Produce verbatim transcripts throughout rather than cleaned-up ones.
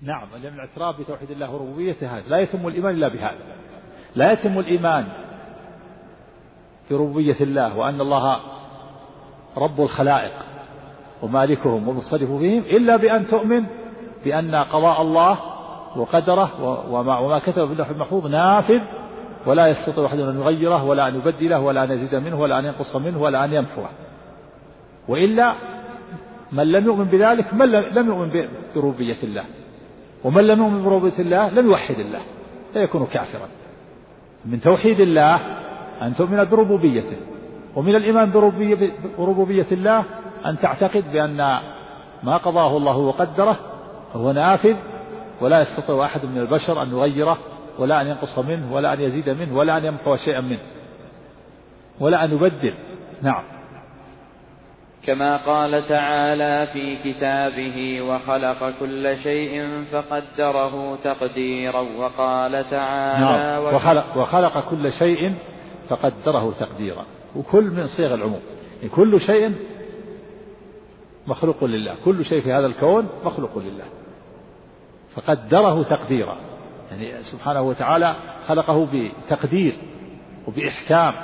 نعم، لأن الاعتراف بتوحيد الله وربوبيته هذا لا يتم الإيمان إلا بهذا. لا يتم الإيمان بربوبية الله وأن الله رب الخلائق ومالكهم ومصرف فيهم إلا بأن تؤمن بأن قضاء الله وقدره وما, وما كتب في اللوح المحفوظ نافذ، ولا يستطيع أحد أن يغيره ولا أن يبدله ولا أن يزيد منه ولا أن ينقص منه ولا أن يمحوه. وإلا من لم يؤمن بذلك من لم يؤمن بربوبية الله، ومن لم يؤمن بربوبية الله لم يوحد الله فيكون كافرا. من توحيد الله أن تؤمن بربوبيته، ومن الإيمان بربوبية الله أن تعتقد بأن ما قضاه الله وقدره هو نافذ، ولا يستطيع أحد من البشر أن يغيره ولا أن ينقص منه ولا أن يزيد منه ولا أن يمحو شيئا منه ولا أن يبدل. نعم. كما قال تعالى في كتابه: وخلق كل شيء فقدره تقديرا. وقال تعالى: نعم. وخلق, وخلق كل شيء فقدره تقديرا. وكل من صيغ العموم، يعني كل شيء مخلوق لله، كل شيء في هذا الكون مخلوق لله، فقدره تقديرا، يعني سبحانه وتعالى خلقه بتقدير وبإحكام،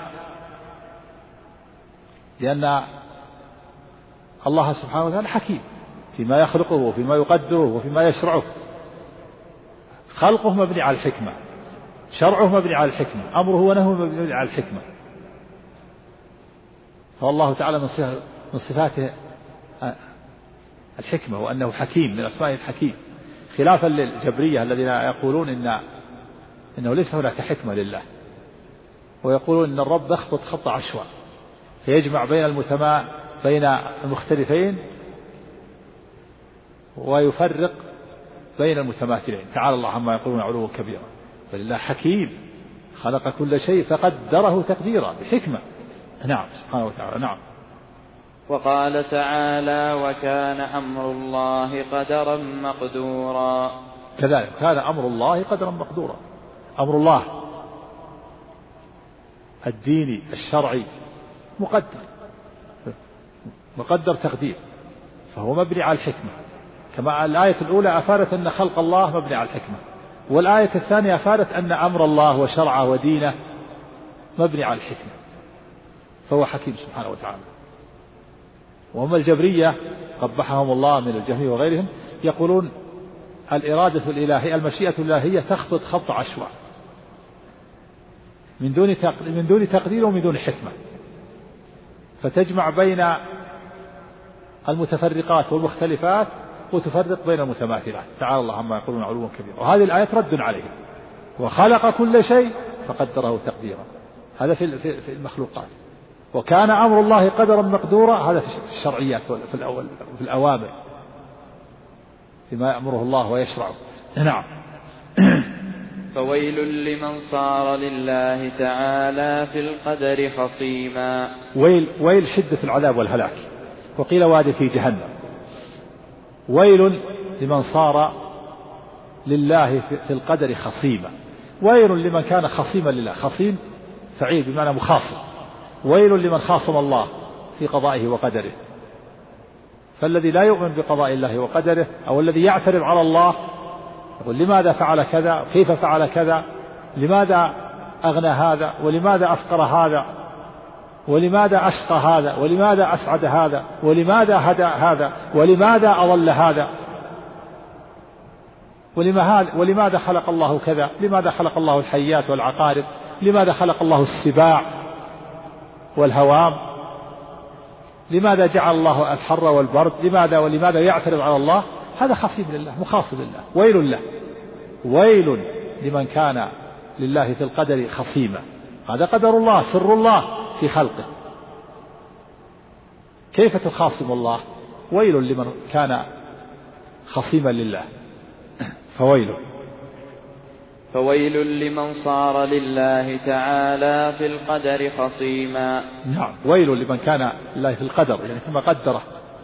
لأن الله سبحانه وتعالى حكيم فيما يخلقه وفيما يقدره وفيما يشرعه. خلقه مبني على الحكمة، شرعه مبني على الحكمة، أمره ونهيه مبني على الحكمة. فالله تعالى من صفاته الحكمة، وأنه حكيم، من أسمائه الحكيم، خلافا للجبرية الذين يقولون إن إنه ليس هناك حكمة لله، ويقولون إن الرب يخطط خط عشواء فيجمع بين المتما بين المختلفين ويفرق بين المتماثلين. تعالى الله عما يقولون علوا كبيرا. فلله حكيم خلق كل شيء فقدره تقديرا بحكمة. نعم سبحانه وتعالى. نعم. وقال تعالى: وكان أمر الله قدرا مقدورا. كذلك كان أمر الله قدرا مقدورا. أمر الله الديني الشرعي مقدر مقدر تقدير، فهو مبني على الحكمة، كما الآية الأولى أفادت أن خلق الله مبني على الحكمة، والآية الثانية أفادت أن أمر الله وشرعه ودينه مبني على الحكمة، فهو حكيم سبحانه وتعالى. وهم الجبرية قبحهم الله من الجهمية وغيرهم يقولون الإرادة الإلهية المشيئة الإلهية تخطط خط عشواء من دون من دون تقدير ومن دون حكمة، فتجمع بين المتفرقات والمختلفات وتفرق بين المتماثلات. تعالى الله عما يقولون علوا كبيرا. وهذه الآية رد عليهم. وخلق كل شيء فقدره تقديرا، هذا في في المخلوقات. وكان أمر الله قدرا مقدورا، هذا في الشرعيات في الأول في الأوامر فيما يأمره الله ويشرعه. نعم. فويل لمن صار لله تعالى في القدر خصيما. ويل ويل شدة العذاب والهلاك. وقيل واد في جهنم. ويل لمن صار لله في القدر خصيما. ويل لمن كان خصيما لله، خصيم فعيل بمعنى مخاصم. ويل لمن خاصم الله في قضائه وقدره. فالذي لا يؤمن بقضاء الله وقدره أو الذي يعترض على الله يقول لماذا فعل كذا، كيف فعل كذا، لماذا أغنى هذا، ولماذا أفقر هذا، ولماذا أشقى هذا، ولماذا أسعد هذا، ولماذا هدى هذا، ولماذا أضل هذا، ولماذا خلق الله كذا، لماذا خلق الله الحيات والعقارب، لماذا خلق الله السباع والهوام، لماذا جعل الله الحر والبرد، لماذا ولماذا يعترض على الله. هذا خصيم لله مخاصم لله. ويل له. ويل لمن كان لله في القدر خصيما. هذا قدر الله، سر الله في خلقه، كيف تخاصم الله؟ ويل لمن كان خصيما لله. فويل فويل لمن صار لله تعالى في القدر خصيما. نعم. ويل لمن كان لله في القدر، يعني كما قدره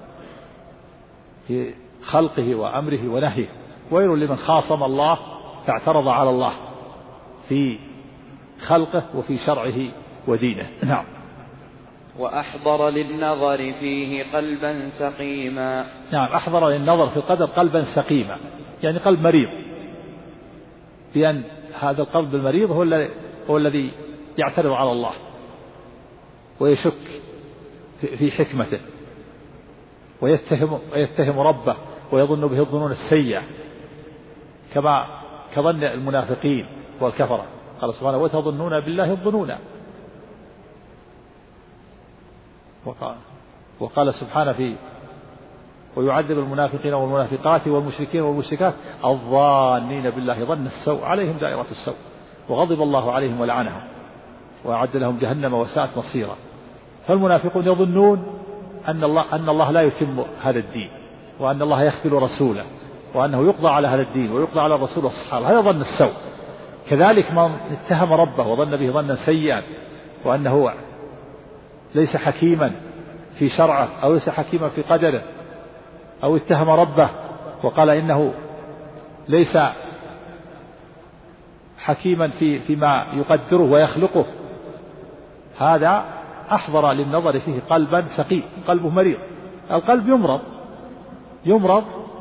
في خلقه وأمره ونهيه. ويل لمن خاصم الله فاعترض على الله في خلقه وفي شرعه ودينه. نعم. وأحضر للنظر فيه قلبا سقيما. نعم. أحضر للنظر في القدر قلبا سقيما، يعني قلب مريض، بأن هذا القلب المريض هو الذي هو الذي يعترض على الله ويشك في حكمته ويتهم ويتهم ربه ويظن به الظنون السيئة كما كظن المنافقين والكفرة. قال سبحانه وتظنون بالله الظنون. وقال, وقال سبحانه في ويعذب المنافقين والمنافقات والمشركين والمشركات الظانين بالله ظن السوء عليهم دائرة السوء وغضب الله عليهم ولعنهم وأعد لهم جهنم وساءت مصيرا. فالمنافقون يظنون أن الله أن الله لا يتم هذا الدين وأن الله يخذل رسوله وأنه يقضى على هذا الدين ويقضى على الرسول والصحابة، هذا ظن السوء. كذلك من اتهم ربه وظن به ظنا سيئا وأنه ليس حكيما في شرعه أو ليس حكيما في قدره أو اتهم ربه وقال إنه ليس حكيما في فيما يقدره ويخلقه، هذا أحضر للنظر فيه قلبا سقيم، قلبه مريض. القلب يمرض يمرض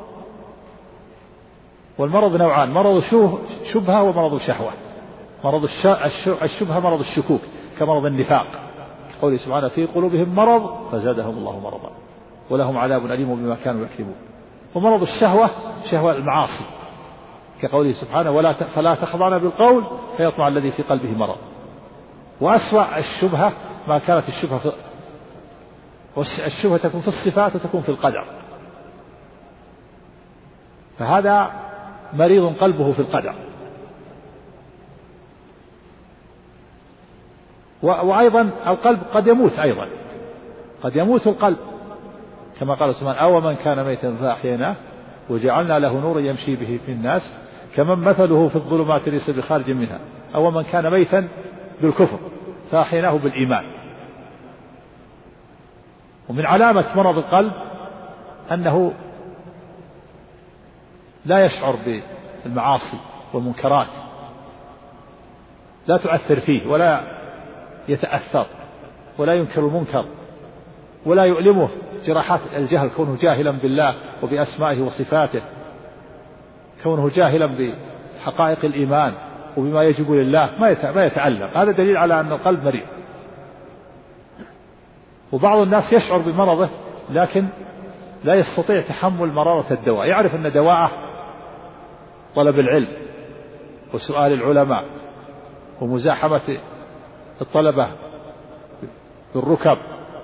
والمرض نوعان: مرض شبهة ومرض شهوة. مرض الشبهة مرض الشكوك كمرض النفاق، قوله سبحانه في قلوبهم مرض فزادهم الله مرضا ولهم عذاب أليم بما كانوا يكذبون. ومرض الشهوة شهوة المعاصي كقوله سبحانه ولا فلا تخضعن بالقول فيطمع الذي في قلبه مرض. وأسوأ الشبهة ما كانت الشبهة في والشبهة تكون في الصفات وتكون في القدر، فهذا مريض قلبه في القدر. وأيضا القلب قد يموت، أيضا قد يموت القلب كما قال سبحانه أو من كان ميتا فأحييناه وجعلنا له نورا يمشي به في الناس كمن مثله في الظلمات ليس بخارج منها أو من كان ميتا بالكفر فأحييناه بالإيمان. ومن علامة مرض القلب أنه لا يشعر بالمعاصي والمنكرات، لا تؤثر فيه ولا يتأثر ولا ينكر المنكر ولا يؤلمه جراحات الجهل، كونه جاهلا بالله وبأسمائه وصفاته، كونه جاهلا بحقائق الإيمان وبما يجب لله ما يتألم. هذا دليل على أن القلب مريض. وبعض الناس يشعر بمرضه لكن لا يستطيع تحمل مرارة الدواء، يعرف أن دواءه طلب العلم وسؤال العلماء ومزاحمة الطلبة بالركب،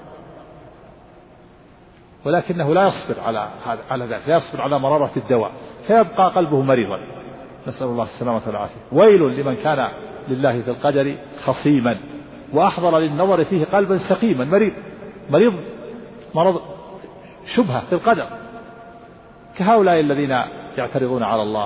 ولكنه لا يصبر على على ذلك، لا يصبر على مرارة الدواء، فيبقى قلبه مريضا، نسأل الله السلامة والعافية. ويل لمن كان لله في القدر خصيما وأحضر للنظر فيه قلبا سقيما، مريض مريض مرض شبهة في القدر، كهؤلاء الذين يعترضون على الله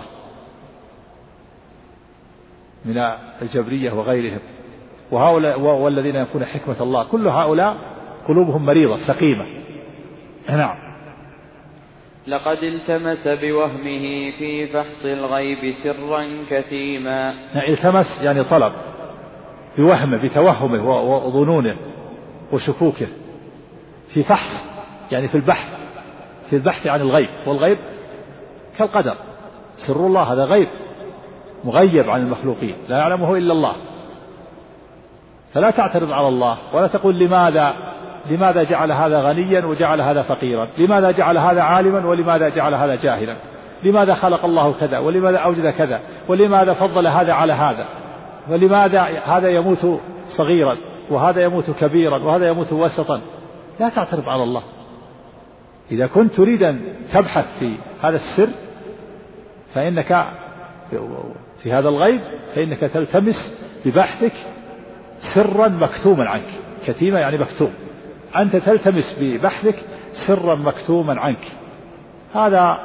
من الجبرية وغيرهم، وهؤلاء والذين ينفون حكمة الله، كل هؤلاء قلوبهم مريضة سقيمة. نعم. لقد التمس بوهمه في فحص الغيب سرا كتيما. التمس يعني طلب، بوهمه بتوهمه وظنونه وشكوكه، في فحص يعني في البحث، في البحث عن الغيب، والغيب كالقدر، سر الله هذا غيب مغيب عن المخلوقين لا يعلمه إلا الله، فلا تعترض على الله ولا تقول لماذا لماذا جعل هذا غنيا وجعل هذا فقيرا، لماذا جعل هذا عالما ولماذا جعل هذا جاهلا، لماذا خلق الله كذا ولماذا أوجد كذا، ولماذا فضل هذا على هذا، ولماذا هذا يموت صغيرا وهذا يموت كبيرا وهذا يموت وسطا. لا تعترض على الله. إذا كنت تريد أن تبحث في هذا السر فإنك في هذا الغيب فإنك تلتمس ببحثك سرا مكتوما عنك، كتيمة يعني مكتوم، أنت تلتمس ببحثك سرا مكتوما عنك، هذا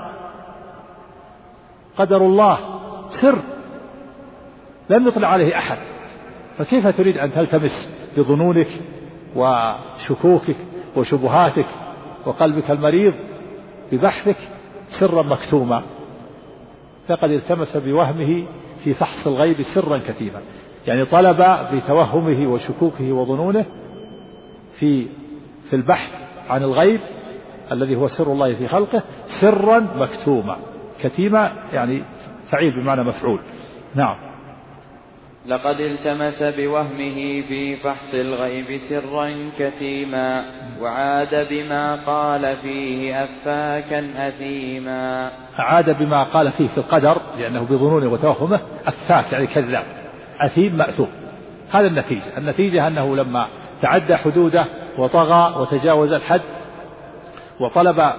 قدر الله، سر لم يطلع عليه أحد، فكيف تريد أن تلتمس بظنونك وشكوكك وشبهاتك وقلبك المريض ببحثك سرا مكتوما؟ فقد التمس بوهمه في فحص الغيب سرا كتيما، يعني طلب بتوهمه وشكوكه وظنونه في في البحث عن الغيب الذي هو سر الله في خلقه سرا مكتوما، كتيمة يعني فعيل بمعنى مفعول. نعم. لقد التمس بوهمه في فحص الغيب سرا كتيما وعاد بما قال فيه أفاكا أثيما. عاد بما قال فيه في القدر لأنه بظنونه وتوهمه أفاك يعني كذاب، أثيم مأثوم. هذا النتيجة. النتيجة أنه لما تعدى حدوده وطغى وتجاوز الحد وطلب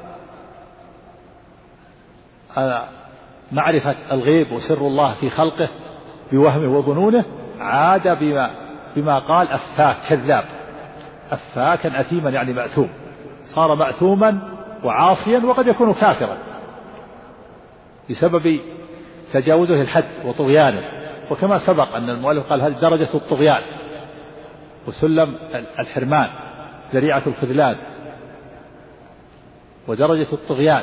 معرفة الغيب وسر الله في خلقه بوهمه وظنونه، عاد بما, بما قال أفاك كذاب، أفاكا أثيما يعني مأثوم، صار مأثوما وعاصيا وقد يكون كافرا بسبب تجاوزه الحد وطغيانه. وكما سبق أن المؤلف قال هذه درجة الطغيان وسلم الحرمان، ذريعة الخذلان ودرجة الطغيان.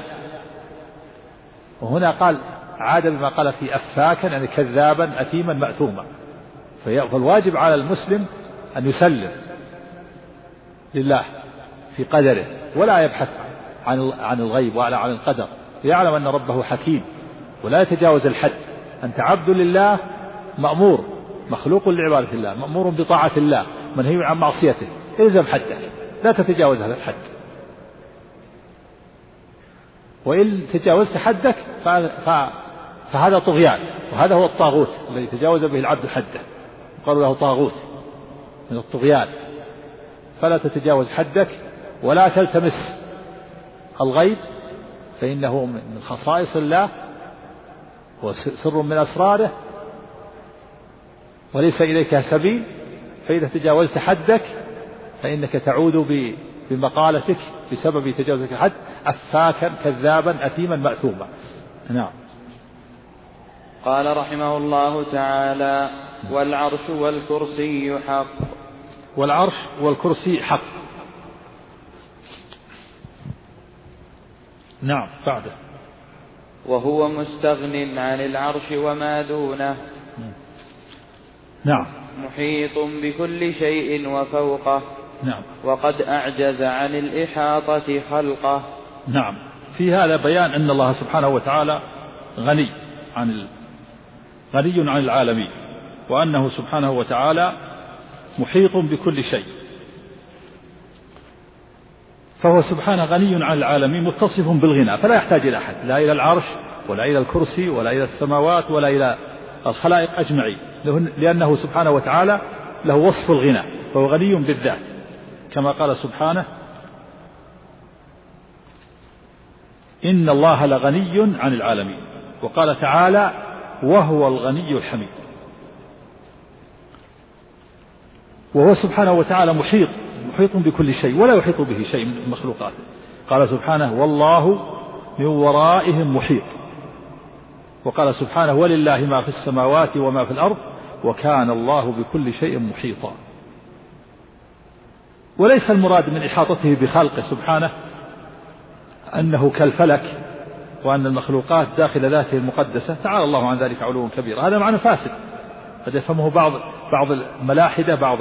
وهنا قال عاد بما قال في أفاكا يعني كذابا أثيما مأثوما. فالواجب على المسلم أن يسلم لله في قدره ولا يبحث عن عن الغيب ولا عن القدر، يعلم أن ربه حكيم ولا يتجاوز الحد. أنت عبد لله مأمور مخلوق لعبادة الله، مأمور بطاعة الله منهي عن معصيته، الزم حدك لا تتجاوز هذا الحد، وإن تجاوزت حدك فهذا طغيان، وهذا هو الطاغوت الذي تجاوز به العبد حده، قالوا له طاغوت من الطغيان. فلا تتجاوز حدك ولا تلتمس الغيب فإنه من خصائص الله وسر من أسراره وليس إليك سبيل. فإذا تجاوزت حدك فإنك تعود بمقالتك بسبب تجاوزك الحد أفاكا كذابا أثيما مأثوما. نعم. قال رحمه الله تعالى: والعرش والكرسي حق. والعرش والكرسي حق. نعم. بعده: وهو مستغن عن العرش وما دونه. نعم. محيط بكل شيء وفوقه. نعم. وقد أعجز عن الإحاطة خلقه. نعم. في هذا بيان أن الله سبحانه وتعالى غني عن ال... غني عن العالمين، وأنه سبحانه وتعالى محيط بكل شيء، فهو سبحانه غني عن العالمين متصف بالغنى، فلا يحتاج إلى أحد، لا إلى العرش ولا إلى الكرسي ولا إلى السماوات ولا إلى الخلائق أجمعين، لأنه سبحانه وتعالى له وصف الغنى، فهو غني بالذات، كما قال سبحانه: إن الله لغني عن العالمين. وقال تعالى: وهو الغني الحميد. وهو سبحانه وتعالى محيط محيط بكل شيء ولا يحيط به شيء من مخلوقاته. قال سبحانه: والله من ورائهم محيط. وقال سبحانه: ولله ما في السماوات وما في الأرض وكان الله بكل شيء محيطا. وليس المراد من إحاطته بخلقه سبحانه أنه كالفلك وأن المخلوقات داخل ذاته المقدسة، تعالى الله عن ذلك علوا كبيرا. هذا معنى فاسد قد يفهمه بعض بعض الملاحدة، بعض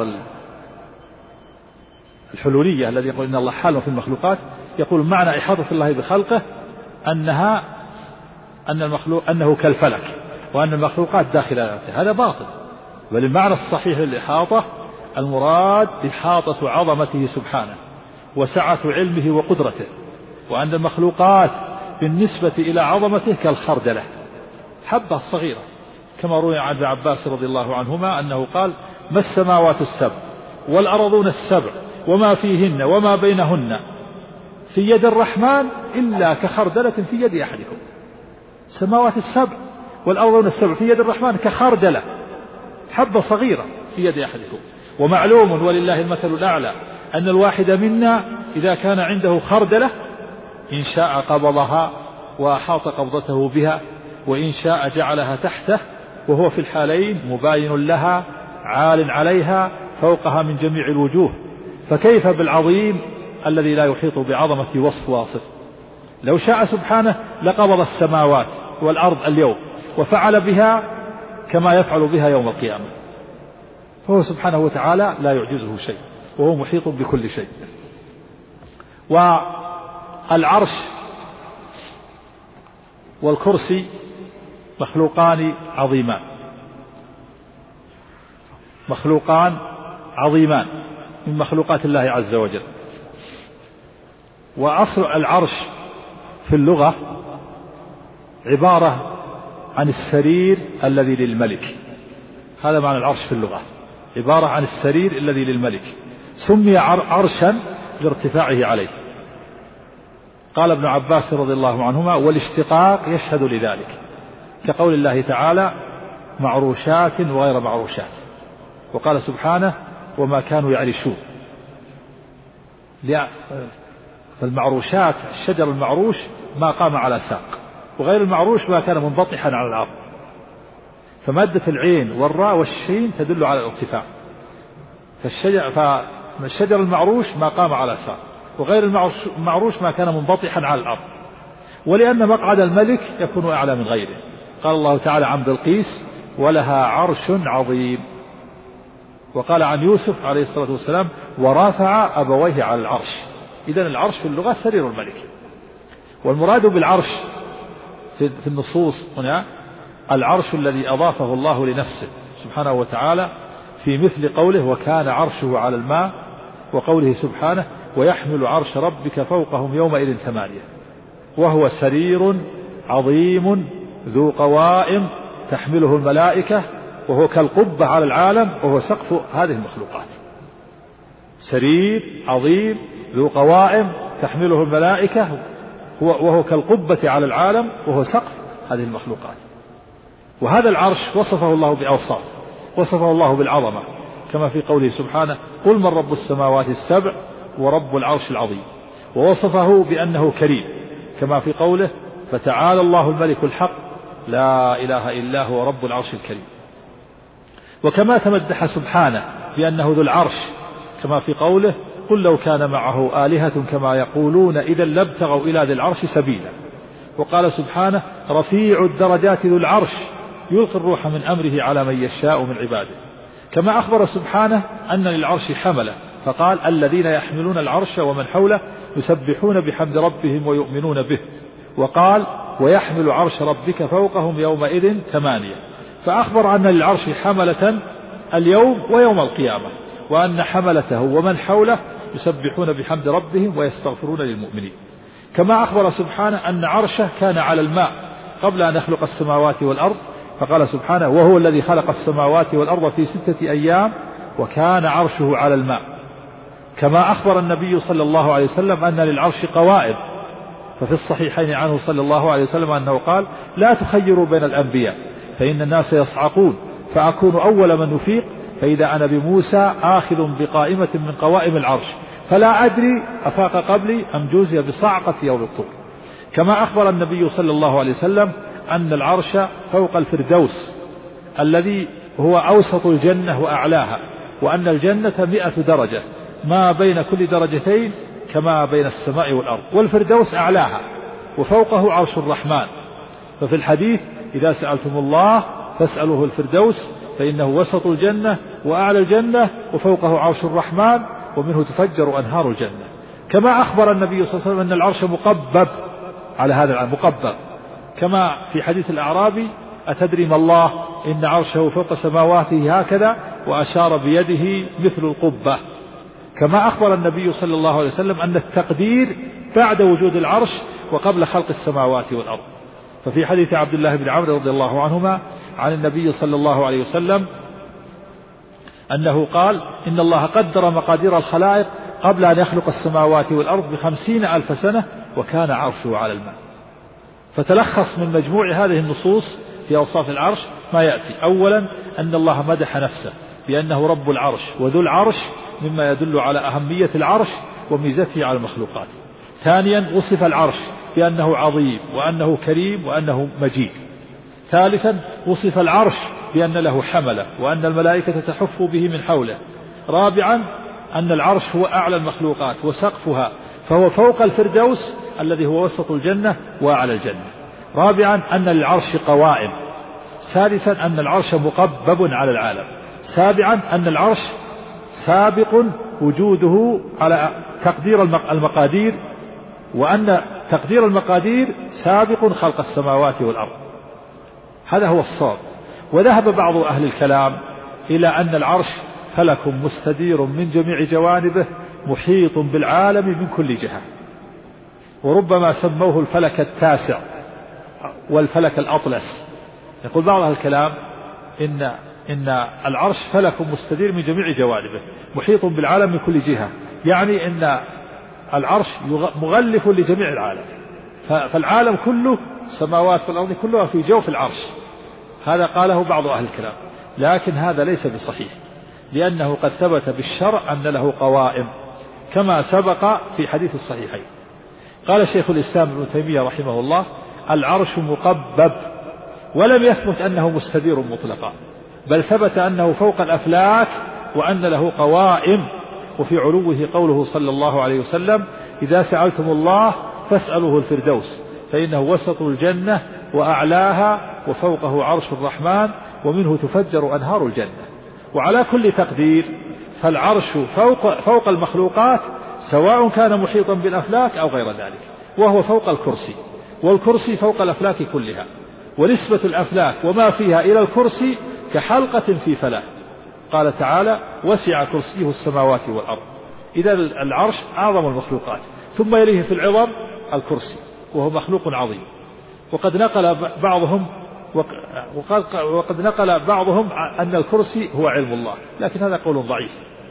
الحلولية الذي يقول إن الله حال في المخلوقات، يقول معنى إحاطة الله بخلقه أنها أن المخلوق أنه كالفلك وأن المخلوقات داخل ذاته. هذا باطل، بل المعنى الصحيح للإحاطة المراد إحاطة عظمته سبحانه وسعة علمه وقدرته، وأن المخلوقات بالنسبة إلى عظمته كالخردلة، حبة صغيرة، كما روي عن ابن عباس رضي الله عنهما أنه قال: ما السماوات السبع والأرضون السبع وما فيهن وما بينهن في يد الرحمن إلا كخردلة في يد أحدكم. السماوات السبع والأرضون السبع في يد الرحمن كخردلة، حبة صغيرة في يد أحدكم. ومعلوم ولله المثل الأعلى أن الواحد منا إذا كان عنده خردلة إن شاء قبضها وأحاط قبضته بها، وإن شاء جعلها تحته، وهو في الحالين مباين لها عال عليها فوقها من جميع الوجوه. فكيف بالعظيم الذي لا يحيط بعظمة وصف واصف؟ لو شاء سبحانه لقبض السماوات والأرض اليوم وفعل بها كما يفعل بها يوم القيامة، فهو سبحانه وتعالى لا يعجزه شيء وهو محيط بكل شيء. والعرش والكرسي مخلوقان عظيمان مخلوقان عظيمان من مخلوقات الله عز وجل. وأصل العرش في اللغة عبارة عن السرير الذي للملك، هذا معنى العرش في اللغة، عبارة عن السرير الذي للملك، سمي عرشا لارتفاعه عليه. قال ابن عباس رضي الله عنهما: والاشتقاق يشهد لذلك، كقول الله تعالى: معروشات وغير معروشات. وقال سبحانه: وما كانوا يعرشون. فالمعروشات الشجر المعروش ما قام على ساق، وغير المعروش ما كان منبطحا على الأرض. فمادة العين والراء والشين تدل على الارتفاع. فالشجر, فالشجر المعروش ما قام على ساق، وغير المعروش ما كان منبطحا على الأرض. ولأن مقعد الملك يكون أعلى من غيره. قال الله تعالى عن بلقيس: ولها عرش عظيم. وقال عن يوسف عليه الصلاة والسلام: ورافع أبويه على العرش. إذن العرش في اللغة سرير الملك. والمراد بالعرش في النصوص هنا العرش الذي أضافه الله لنفسه سبحانه وتعالى، في مثل قوله: وكان عرشه على الماء، وقوله سبحانه: ويحمل عرش ربك فوقهم يومئذ ثمانية. وهو سرير عظيم ذو قوائم تحمله الملائكة، وهو كالقبة على العالم، وهو سقف هذه المخلوقات. سرير عظيم ذو قوائم تحمله الملائكة، وهو كالقبة على العالم، وهو سقف هذه المخلوقات. وهذا العرش وصفه الله بأوصاف، وصفه الله بالعظمة، كما في قوله سبحانه: قل من رب السماوات السبع ورب العرش العظيم. ووصفه بأنه كريم، كما في قوله: فتعالى الله الملك الحق لا إله إلا هو رب العرش الكريم. وكما تمدح سبحانه بأنه ذو العرش، كما في قوله: قل لو كان معه آلهة كما يقولون إذا لابتغوا إلى ذي العرش سبيلا. وقال سبحانه: رفيع الدرجات ذو العرش يلقي الروح من أمره على من يشاء من عباده. كما أخبر سبحانه أن للعرش حملة، فقال: الذين يحملون العرش ومن حوله يسبحون بحمد ربهم ويؤمنون به. وقال: ويحمل عرش ربك فوقهم يومئذ ثمانية. فأخبر أن للعرش حملة اليوم ويوم القيامة، وأن حملته ومن حوله يسبحون بحمد ربهم ويستغفرون للمؤمنين. كما أخبر سبحانه أن عرشه كان على الماء قبل أن يخلق السماوات والأرض، فقال سبحانه: وهو الذي خلق السماوات والأرض في ستة أيام وكان عرشه على الماء. كما أخبر النبي صلى الله عليه وسلم أن للعرش قوائم، ففي الصحيحين عنه صلى الله عليه وسلم أنه قال: لا تخيروا بين الأنبياء فإن الناس يصعقون، فأكون أول من يفيق، فإذا أنا بموسى آخذ بقائمة من قوائم العرش، فلا أدري أفاق قبلي أم جوزي بصعقة يوم الطور. كما أخبر النبي صلى الله عليه وسلم أن العرش فوق الفردوس الذي هو أوسط الجنة وأعلاها، وأن الجنة مئة درجة، ما بين كل درجتين كما بين السماء والأرض، والفردوس أعلاها، وفوقه عرش الرحمن. ففي الحديث: إذا سألتم الله فاسألوه الفردوس، فإنه وسط الجنة وأعلى الجنة وفوقه عرش الرحمن، ومنه تفجر أنهار الجنة. كما أخبر النبي صلى الله عليه وسلم أن العرش مقبب على هذا العالم، مقبب، كما في حديث الأعرابي: أتدري ما الله؟ إن عرشه فوق سماواته هكذا، وأشار بيده مثل القبة. كما أخبر النبي صلى الله عليه وسلم أن التقدير بعد وجود العرش وقبل خلق السماوات والأرض. ففي حديث عبد الله بن عمرو رضي الله عنهما عن النبي صلى الله عليه وسلم أنه قال: إن الله قدر مقادير الخلائق قبل أن يخلق السماوات والأرض بخمسين ألف سنة، وكان عرشه على الماء. فتلخص من مجموع هذه النصوص في أوصاف العرش ما يأتي: أولا أن الله مدح نفسه بأنه رب العرش وذو العرش، مما يدل على أهمية العرش وميزته على المخلوقات. ثانيا وصف العرش بأنه عظيم وأنه كريم وأنه مجيد. ثالثا وصف العرش بأن له حملة وأن الملائكة تحف به من حوله. رابعا أن العرش هو أعلى المخلوقات وسقفها، فهو فوق الفردوس الذي هو وسط الجنة وأعلى الجنة. رابعا أن للعرش قوائم. سادسا أن العرش مقبب على العالم. سابعا أن العرش سابق وجوده على تقدير المقادير وأن تقدير المقادير سابق خلق السماوات والأرض، هذا هو الصواب. وذهب بعض أهل الكلام إلى أن العرش فلك مستدير من جميع جوانبه محيط بالعالم من كل جهة، وربما سموه الفلك التاسع والفلك الأطلس. يقول بعض أهل الكلام إن إن العرش فلك مستدير من جميع جوانبه محيط بالعالم من كل جهة، يعني إن العرش مغلف لجميع العالم، فالعالم كله السماوات والأرض كلها في جوف العرش. هذا قاله بعض أهل الكلام، لكن هذا ليس بصحيح، لأنه قد ثبت بالشرع أن له قوائم كما سبق في حديث الصحيحين. قال شيخ الإسلام ابن تيمية رحمه الله: العرش مقبب، ولم يثبت أنه مستدير مطلقا، بل ثبت أنه فوق الأفلاك وأن له قوائم. وفي علوه قوله صلى الله عليه وسلم: إذا سألتم الله فاسألوه الفردوس فإنه وسط الجنة وأعلاها وفوقه عرش الرحمن ومنه تفجر أنهار الجنة. وعلى كل تقدير فالعرش فوق, فوق المخلوقات، سواء كان محيطا بالأفلاك أو غير ذلك، وهو فوق الكرسي، والكرسي فوق الأفلاك كلها، ونسبة الأفلاك وما فيها إلى الكرسي كحلقة في فلاة. قال تعالى: وسع كرسيه السماوات والأرض. إذا العرش أعظم المخلوقات، ثم يليه في العظم الكرسي وهو مخلوق عظيم. وقد نقل بعضهم وقد, وقد نقل بعضهم أن الكرسي هو علم الله، لكن هذا قول ضعيف،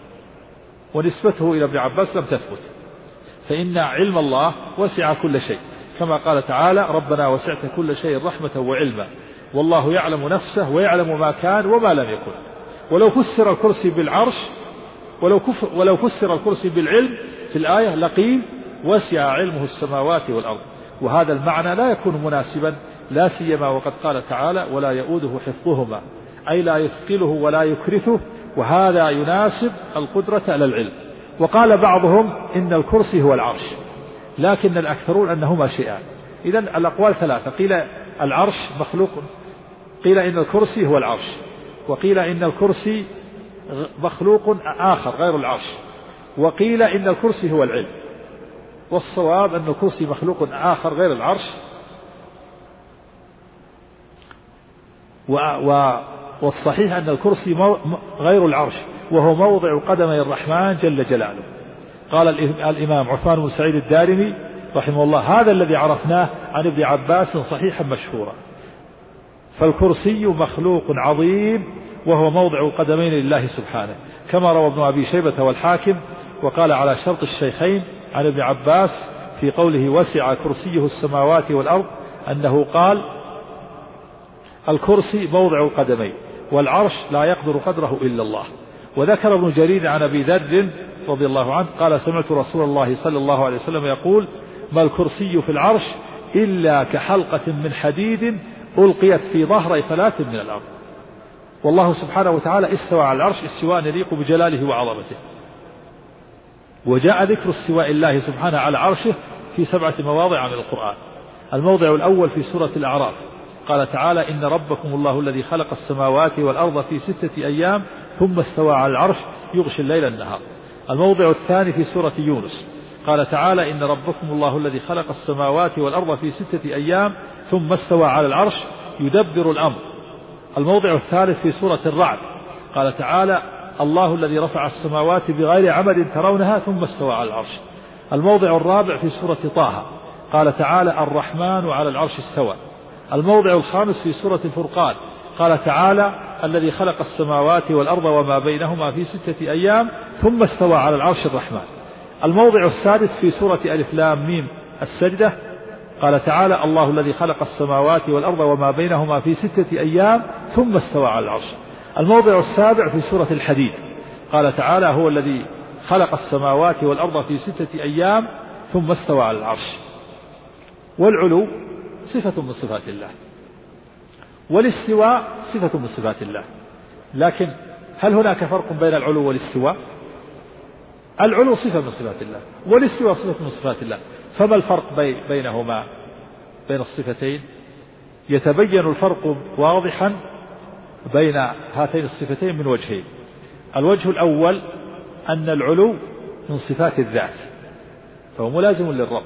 ونسبته إلى ابن عباس لم تثبت، فإن علم الله وسع كل شيء، كما قال تعالى: ربنا وسعت كل شيء رحمة وعلما والله يعلم نفسه ويعلم ما كان وما لم يكن. ولو فسر الكرسي بالعرش ولو, ولو فسر الكرسي بالعلم في الآية لقيل: وسع علمه السماوات والأرض. وهذا المعنى لا يكون مناسبا، لا سيما وقد قال تعالى: ولا يؤوده حفظهما، أي لا يثقله ولا يكرثه، وهذا يناسب القدرة على العلم. وقال بعضهم إن الكرسي هو العرش، لكن الأكثرون أنهما شيئان. إذن الأقوال ثلاثة: قيل العرش مخلوق، قيل إن الكرسي هو العرش، وقيل إن الكرسي مخلوق آخر غير العرش، وقيل إن الكرسي هو العلم. والصواب أن الكرسي مخلوق آخر غير العرش، و و والصحيح أن الكرسي غير العرش، وهو موضع قدمي الرحمن جل جلاله. قال الإمام عثمان بن سعيد الدارمي رحمه الله: هذا الذي عرفناه عن ابن عباس صحيحا مشهورا، فالكرسي مخلوق عظيم وهو موضع قدمين لله سبحانه، كما روى ابن أبي شيبة والحاكم. وقال على شرط الشيخين عن ابن عباس في قوله: وسع كرسيه السماوات والأرض، أنه قال: الكرسي موضع القدمين، والعرش لا يقدر قدره إلا الله. وذكر ابن جرير عن أبي ذر رضي الله عنه قال: سمعت رسول الله صلى الله عليه وسلم يقول: ما الكرسي في العرش إلا كحلقة من حديد ألقيت في ظهر فلاة من الأرض. والله سبحانه وتعالى استوى على العرش استواء يليق بجلاله وعظمته. وجاء ذكر استواء الله سبحانه على عرشه في سبعة مواضع من القرآن. الموضع الأول في سورة الأعراف، قال تعالى: إن ربكم الله الذي خلق السماوات والأرض في ستة أيام ثم استوى على العرش يغشي الليل النهار. الموضع الثاني في سورة يونس، قال تعالى: إن ربكم الله الذي خلق السماوات والأرض في ستة أيام ثم استوى على العرش يدبر الأمر. الموضع الثالث في سورة الرعد، قال تعالى: الله الذي رفع السماوات بغير عمد ترونها ثم استوى على العرش. الموضع الرابع في سورة طه، قال تعالى: الرحمن على العرش استوى. الموضع الخامس في سورة الفرقان، قال تعالى: الذي خلق السماوات والأرض وما بينهما في ستة أيام ثم استوى على العرش الرحمن. الموضع السادس في سورة ألف لام ميم السجدة، قال تعالى: الله الذي خلق السماوات والأرض وما بينهما في ستة أيام ثم استوى على العرش. الموضع السابع في سورة الحديد، قال تعالى: هو الذي خلق السماوات والأرض في ستة أيام ثم استوى على العرش. والعلو صفة من صفات الله، والاستواء صفة من صفات الله، لكن هل هناك فرق بين العلو والاستواء؟ العلو صفة من صفات الله، والاستواء صفة من صفات الله، فما الفرق بينهما بين الصفتين؟ يتبين الفرق واضحا بين هاتين الصفتين من وجهين. الوجه الأول أن العلو من صفات الذات، فهو ملازم للرب،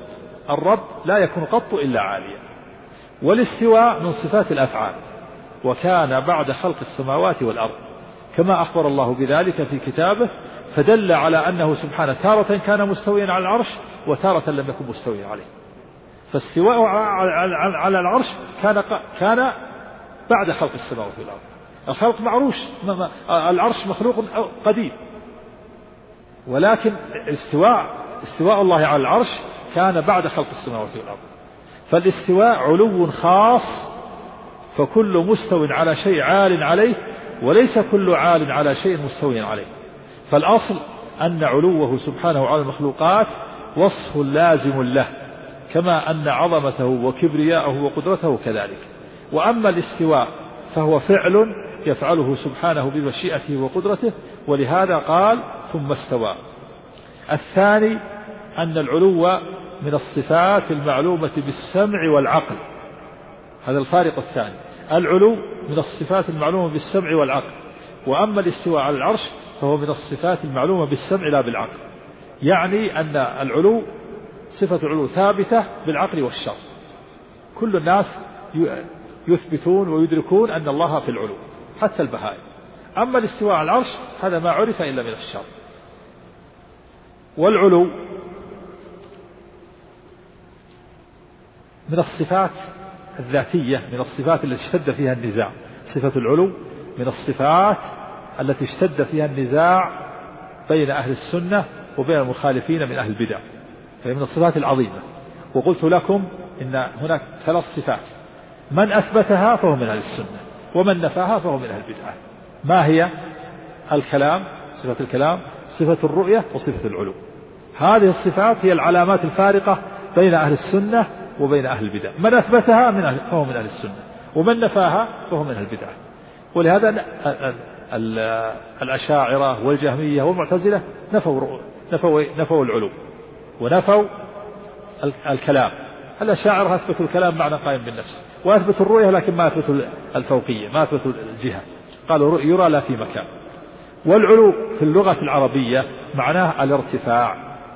الرب لا يكون قط إلا عاليا. والاستواء من صفات الأفعال، وكان بعد خلق السماوات والأرض كما أخبر الله بذلك في كتابه، فدل على أنه سبحانه تارة كان مستويا على العرش وتارة لم يكن مستويا عليه. فاستواء على العرش كان كان بعد خلق السماوات والأرض. الخلق معروش، العرش مخلوق قديم، ولكن استواء استواء الله على العرش كان بعد خلق السماوات والأرض. فالاستواء علو خاص، فكل مستو على شيء عال عليه، وليس كل عال على شيء مستوي عليه. فالأصل أن علوه سبحانه على المخلوقات وصف لازم له، كما أن عظمته وكبرياءه وقدرته كذلك. وأما الاستواء فهو فعل يفعله سبحانه بمشيئته وقدرته، ولهذا قال ثم استوى. الثاني أن العلو من الصفات المعلومة بالسمع والعقل، هذا الفارق الثاني. العلو من الصفات المعلومة بالسمع والعقل، وأما الاستواء على العرش فهو من الصفات المعلومة بالسمع لا بالعقل. يعني أن العلو صفة العلو ثابتة بالعقل والشرع، كل الناس يثبتون ويدركون أن الله في العلو حتى البهائم. أما الاستواء على العرش هذا ما عرف إلا من الشرع. والعلو من الصفات الذاتية، من الصفات التي اشتد فيها النزاع. صفة العلو من الصفات التي اشتد فيها النزاع بين أهل السنة وبين المخالفين من أهل البدع، فهي من الصفات العظيمة. وقلت لكم إن هناك ثلاث صفات، من أثبتها فهو من أهل السنة، ومن نفاها فهو من أهل البدعة. ما هي؟ الكلام، صفة الكلام، صفة الرؤية، وصفة العلو. هذه الصفات هي العلامات الفارقة بين أهل السنة وبين أهل البدع. من أثبتها من أهل فهو من أهل السنة، ومن نفاها فهو من أهل البدع. ولهذا الأشاعرة والجهمية والمعتزلة نفوا نفوا نفوا العلو ونفوا الكلام. الأشاعرة أثبتوا الكلام معنى قائم بالنفس، وأثبتوا الرؤية لكن ما أثبتوا الفوقية، ما أثبتوا الجهة، قالوا يرى لا في مكان. والعلو في اللغة العربية معناه الارتفاع،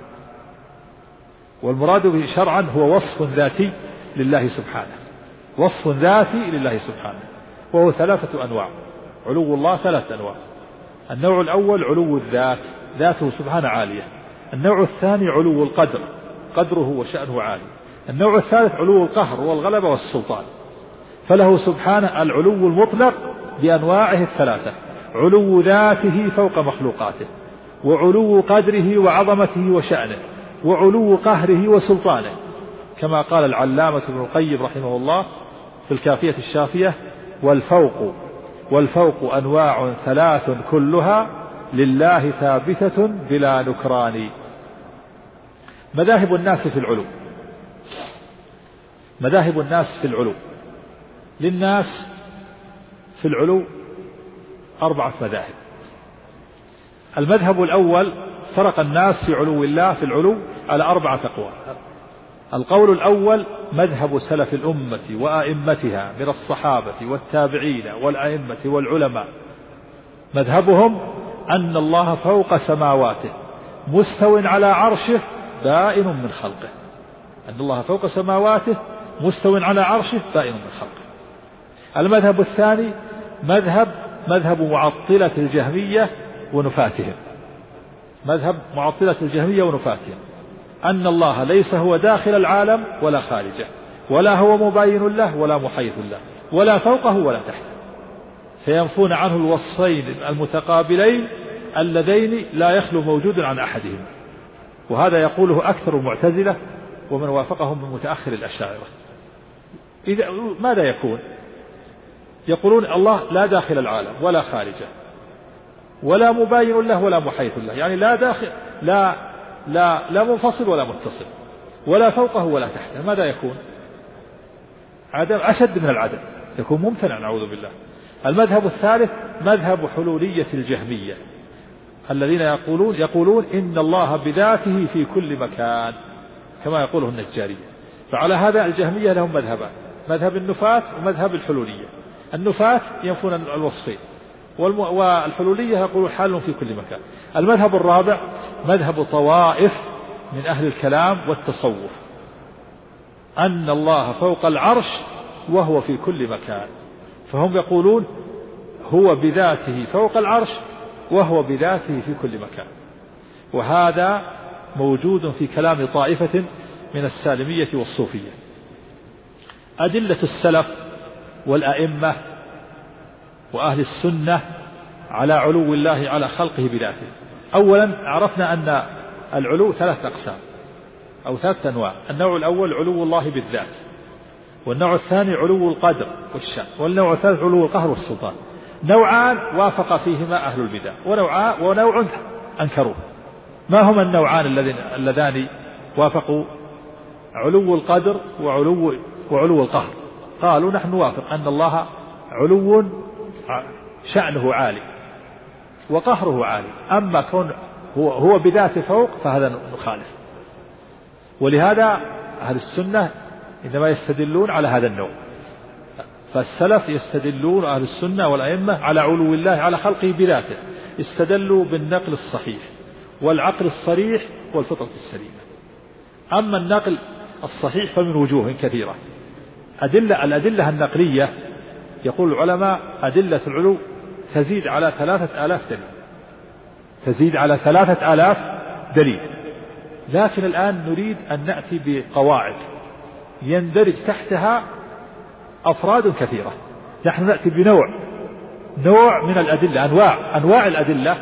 والمراد به شرعا هو وصف ذاتي لله سبحانه، وصف ذاتي لله سبحانه، وهو ثلاثة أنواع. علو الله ثلاثة أنواع. النوع الأول علو الذات، ذاته سبحانه عالية. النوع الثاني علو القدر، قدره وشأنه عالي. النوع الثالث علو القهر والغلبة والسلطان. فله سبحانه العلو المطلق بأنواعه الثلاثة: علو ذاته فوق مخلوقاته، وعلو قدره وعظمته وشأنه، وعلو قهره وسلطانه، كما قال العلامة ابن القيم رحمه الله في الكافية الشافية: والفوق والفوق أنواع ثلاث كلها لله ثابتة بلا نكران. مذاهب الناس في العلو. مذاهب الناس في العلو، للناس في العلو أربعة مذاهب. المذهب الأول فرق الناس في علو الله في العلو على أربعة أقوال. القول الأول مذهب سلف الأمة وأئمتها من الصحابة والتابعين والأئمة والعلماء. مذهبهم أن الله فوق سماواته مستو على عرشه بائن من خلقه، أن الله فوق سماواته مستو على عرشه بائن من خلقه. المذهب الثاني مذهب مذهب معطلة الجهمية ونفاتهم. مذهب معطلة الجهمية ونفاتهم أن الله ليس هو داخل العالم ولا خارجه، ولا هو مباين له ولا محيط له، ولا فوقه ولا تحته، فينفون عنه الوصفين المتقابلين اللذين لا يخلو موجود عن أحدهما. وهذا يقوله أكثر المعتزلة ومن وافقهم من متأخر الأشاعرة. إذا ماذا يكون؟ يقولون الله لا داخل العالم ولا خارجه، ولا مباين له ولا محيط له، يعني لا داخل لا لا لا منفصل ولا متصل، ولا فوقه ولا تحته. ماذا يكون؟ عدم أشد من العدم، يكون ممتنع نعوذ بالله. المذهب الثالث مذهب حلولية الجهمية الذين يقولون يقولون إن الله بذاته في كل مكان كما يقوله النجارية. فعلى هذا الجهمية لهم مذهبان: مذهب النفاة ومذهب الحلولية. النفاة ينفون الوصفين، والحلولية يقولون حال في كل مكان. المذهب الرابع مذهب طوائف من أهل الكلام والتصوف، أن الله فوق العرش وهو في كل مكان، فهم يقولون هو بذاته فوق العرش وهو بذاته في كل مكان. وهذا موجود في كلام طائفة من السالمية والصوفية. أدلة السلف والأئمة وأهل السنة على علو الله على خلقه بذاته. أولا عرفنا أن العلو ثلاث أقسام أو ثلاث أنواع. النوع الأول علو الله بالذات، والنوع الثاني علو القدر والشأن، والنوع الثالث علو القهر والسلطان. نوعان وافق فيهما أهل البدع ونوع ونوع أنكروه. ما هما النوعان اللذان وافقوا؟ علو القدر وعلو وعلو القهر. قالوا نحن نوافق أن الله علو شأنه عالي وقهره عالي، أما كون هو, هو بذاته فوق فهذا نخالف. ولهذا أهل السنة إنما يستدلون على هذا النوع. فالسلف يستدلون أهل السنة والأئمة على علو الله على خلقه بذاته، استدلوا بالنقل الصحيح والعقل الصريح والفطرة السليمة. أما النقل الصحيح فمن وجوه كثيرة. أدلة الأدلة النقلية يقول العلماء أدلة العلو تزيد على ثلاثة آلاف دليل، تزيد على ثلاثة آلاف دليل. لكن الآن نريد أن نأتي بقواعد يندرج تحتها أفراد كثيرة. نحن نأتي بنوع نوع من الأدلة، أنواع أنواع الأدلة،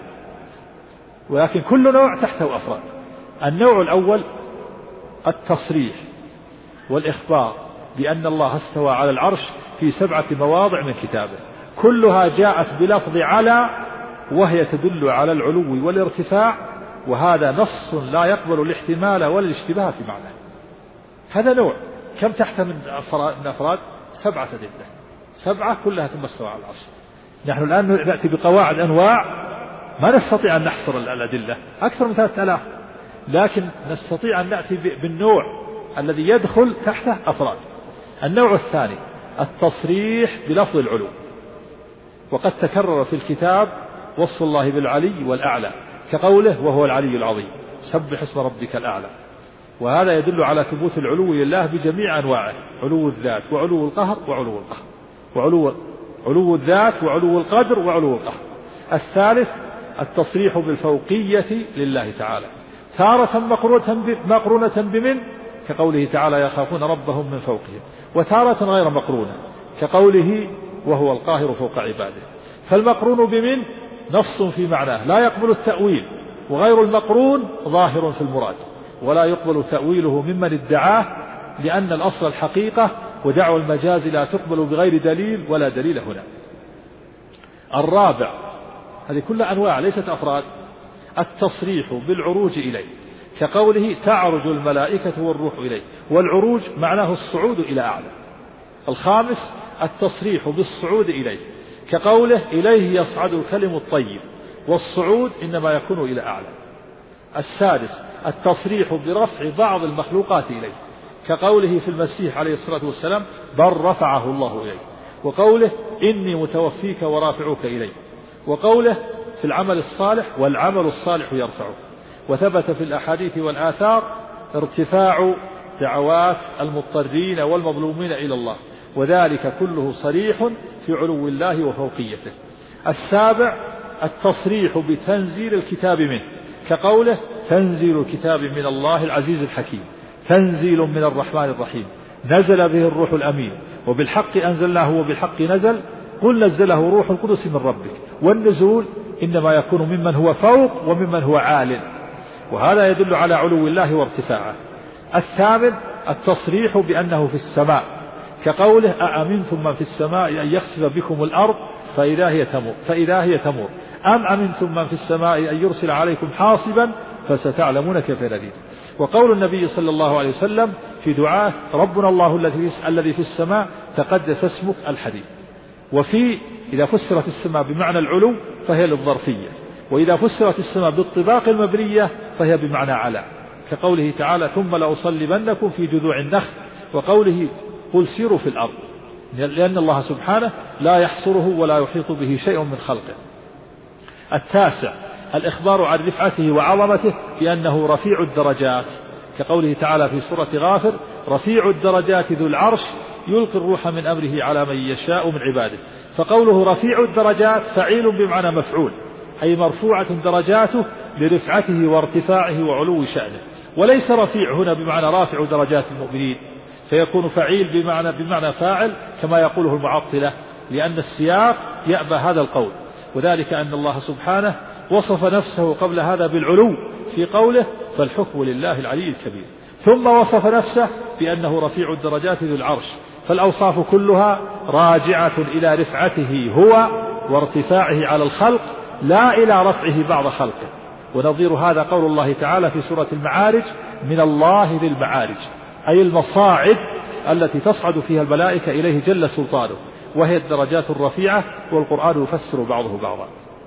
ولكن كل نوع تحته أفراد. النوع الأول التصريح والإخبار بأن الله استوى على العرش في سبعة مواضع من كتابه، كلها جاءت بلفظ على، وهي تدل على العلو والارتفاع، وهذا نص لا يقبل الاحتمال ولا الاشتباه في معناه. هذا نوع. كم تحت من أفراد؟ سبعة أدلة، سبعة كلها ثم استوى على العرش. نحن الآن نأتي بقواعد أنواع ما نستطيع أن نحصر الأدلة، أكثر من ثلاثة آلاف، لكن نستطيع أن نأتي بالنوع الذي يدخل تحته أفراد. النوع الثاني التصريح بلفظ العلو، وقد تكرر في الكتاب وصف الله بالعلي والأعلى كقوله وهو العلي العظيم سبح اسم ربك الأعلى. وهذا يدل على ثبوت العلو لله بجميع أنواعه، علو الذات وعلو القهر وعلو القهر وعلو علو الذات وعلو القدر وعلو القهر. الثالث التصريح بالفوقية لله تعالى، تارة مقرونة بمن كقوله تعالى يخافون ربهم من فوقهم، وتارة غير مقرونة كقوله وهو القاهر فوق عباده. فالمقرون بمن نص في معناه لا يقبل التأويل، وغير المقرون ظاهر في المراد ولا يقبل تأويله ممن ادعاه، لأن الأصل الحقيقة، ودعوى المجاز لا تقبل بغير دليل ولا دليل هنا. الرابع، هذه كلها أنواع ليست أفراد، التصريح بالعروج إليه كقوله تعرج الملائكة والروح إليه، والعروج معناه الصعود إلى أعلى. الخامس التصريح بالصعود إليه كقوله إليه يصعد الكلم الطيب، والصعود إنما يكون إلى أعلى. السادس التصريح برفع بعض المخلوقات إليه كقوله في المسيح عليه الصلاة والسلام بل رفعه الله إليه، وقوله إني متوفيك ورافعك إليه، وقوله في العمل الصالح والعمل الصالح يرفعه. وثبت في الأحاديث والآثار ارتفاع دعوات المضطرين والمظلومين إلى الله، وذلك كله صريح في علو الله وفوقيته. السابع التصريح بتنزيل الكتاب منه كقوله تنزيل الكتاب من الله العزيز الحكيم، تنزيل من الرحمن الرحيم، نزل به الروح الأمين، وبالحق أنزلناه وبالحق نزل، قل نزله روح القدس من ربك. والنزول إنما يكون ممن هو فوق وممن هو عال، وهذا يدل على علو الله وارتفاعه. الثامن التصريح بأنه في السماء كقوله أأمنتم من في السماء أن يخسف بكم الأرض فإذا هي تمور فإذا هي تمور أم أمنتم من في السماء أن يرسل عليكم حاصبا فستعلمون كيف نذير. وقول النبي صلى الله عليه وسلم في دعاه ربنا الله الذي في السماء تقدس اسمك الحديث. وفي إذا فسرت السماء بمعنى العلو فهي للظرفية، وإذا فسرت السماء بالطباق المبنية فهي بمعنى على كقوله تعالى ثم لأصلبنكم في جذوع النخل، وقوله قل سيروا في الأرض، لأن الله سبحانه لا يحصره ولا يحيط به شيء من خلقه. التاسع الإخبار عن رفعته وعظمته بأنه رفيع الدرجات كقوله تعالى في سورة غافر رفيع الدرجات ذو العرش يلقي الروح من أمره على من يشاء من عباده. فقوله رفيع الدرجات فعيل بمعنى مفعول، أي مرفوعة درجاته لرفعته وارتفاعه وعلو شأنه، وليس رفيع هنا بمعنى رافع درجات المؤمنين، فيكون فعيل بمعنى, بمعنى فاعل كما يقوله المعطلة، لأن السياق يأبى هذا القول، وذلك أن الله سبحانه وصف نفسه قبل هذا بالعلو في قوله فالحكم لله العلي الكبير، ثم وصف نفسه بأنه رفيع الدرجات ذو العرش، فالأوصاف كلها راجعة إلى رفعته هو وارتفاعه على الخلق، لا إلى رفعه بعض خلقه. ونظير هذا قول الله تعالى في سورة المعارج من الله ذي المعارج، أي المصاعد التي تصعد فيها الملائكة إليه جل سلطانه، وهي الدرجات الرفيعة، والقرآن يفسر بعضه بعضا.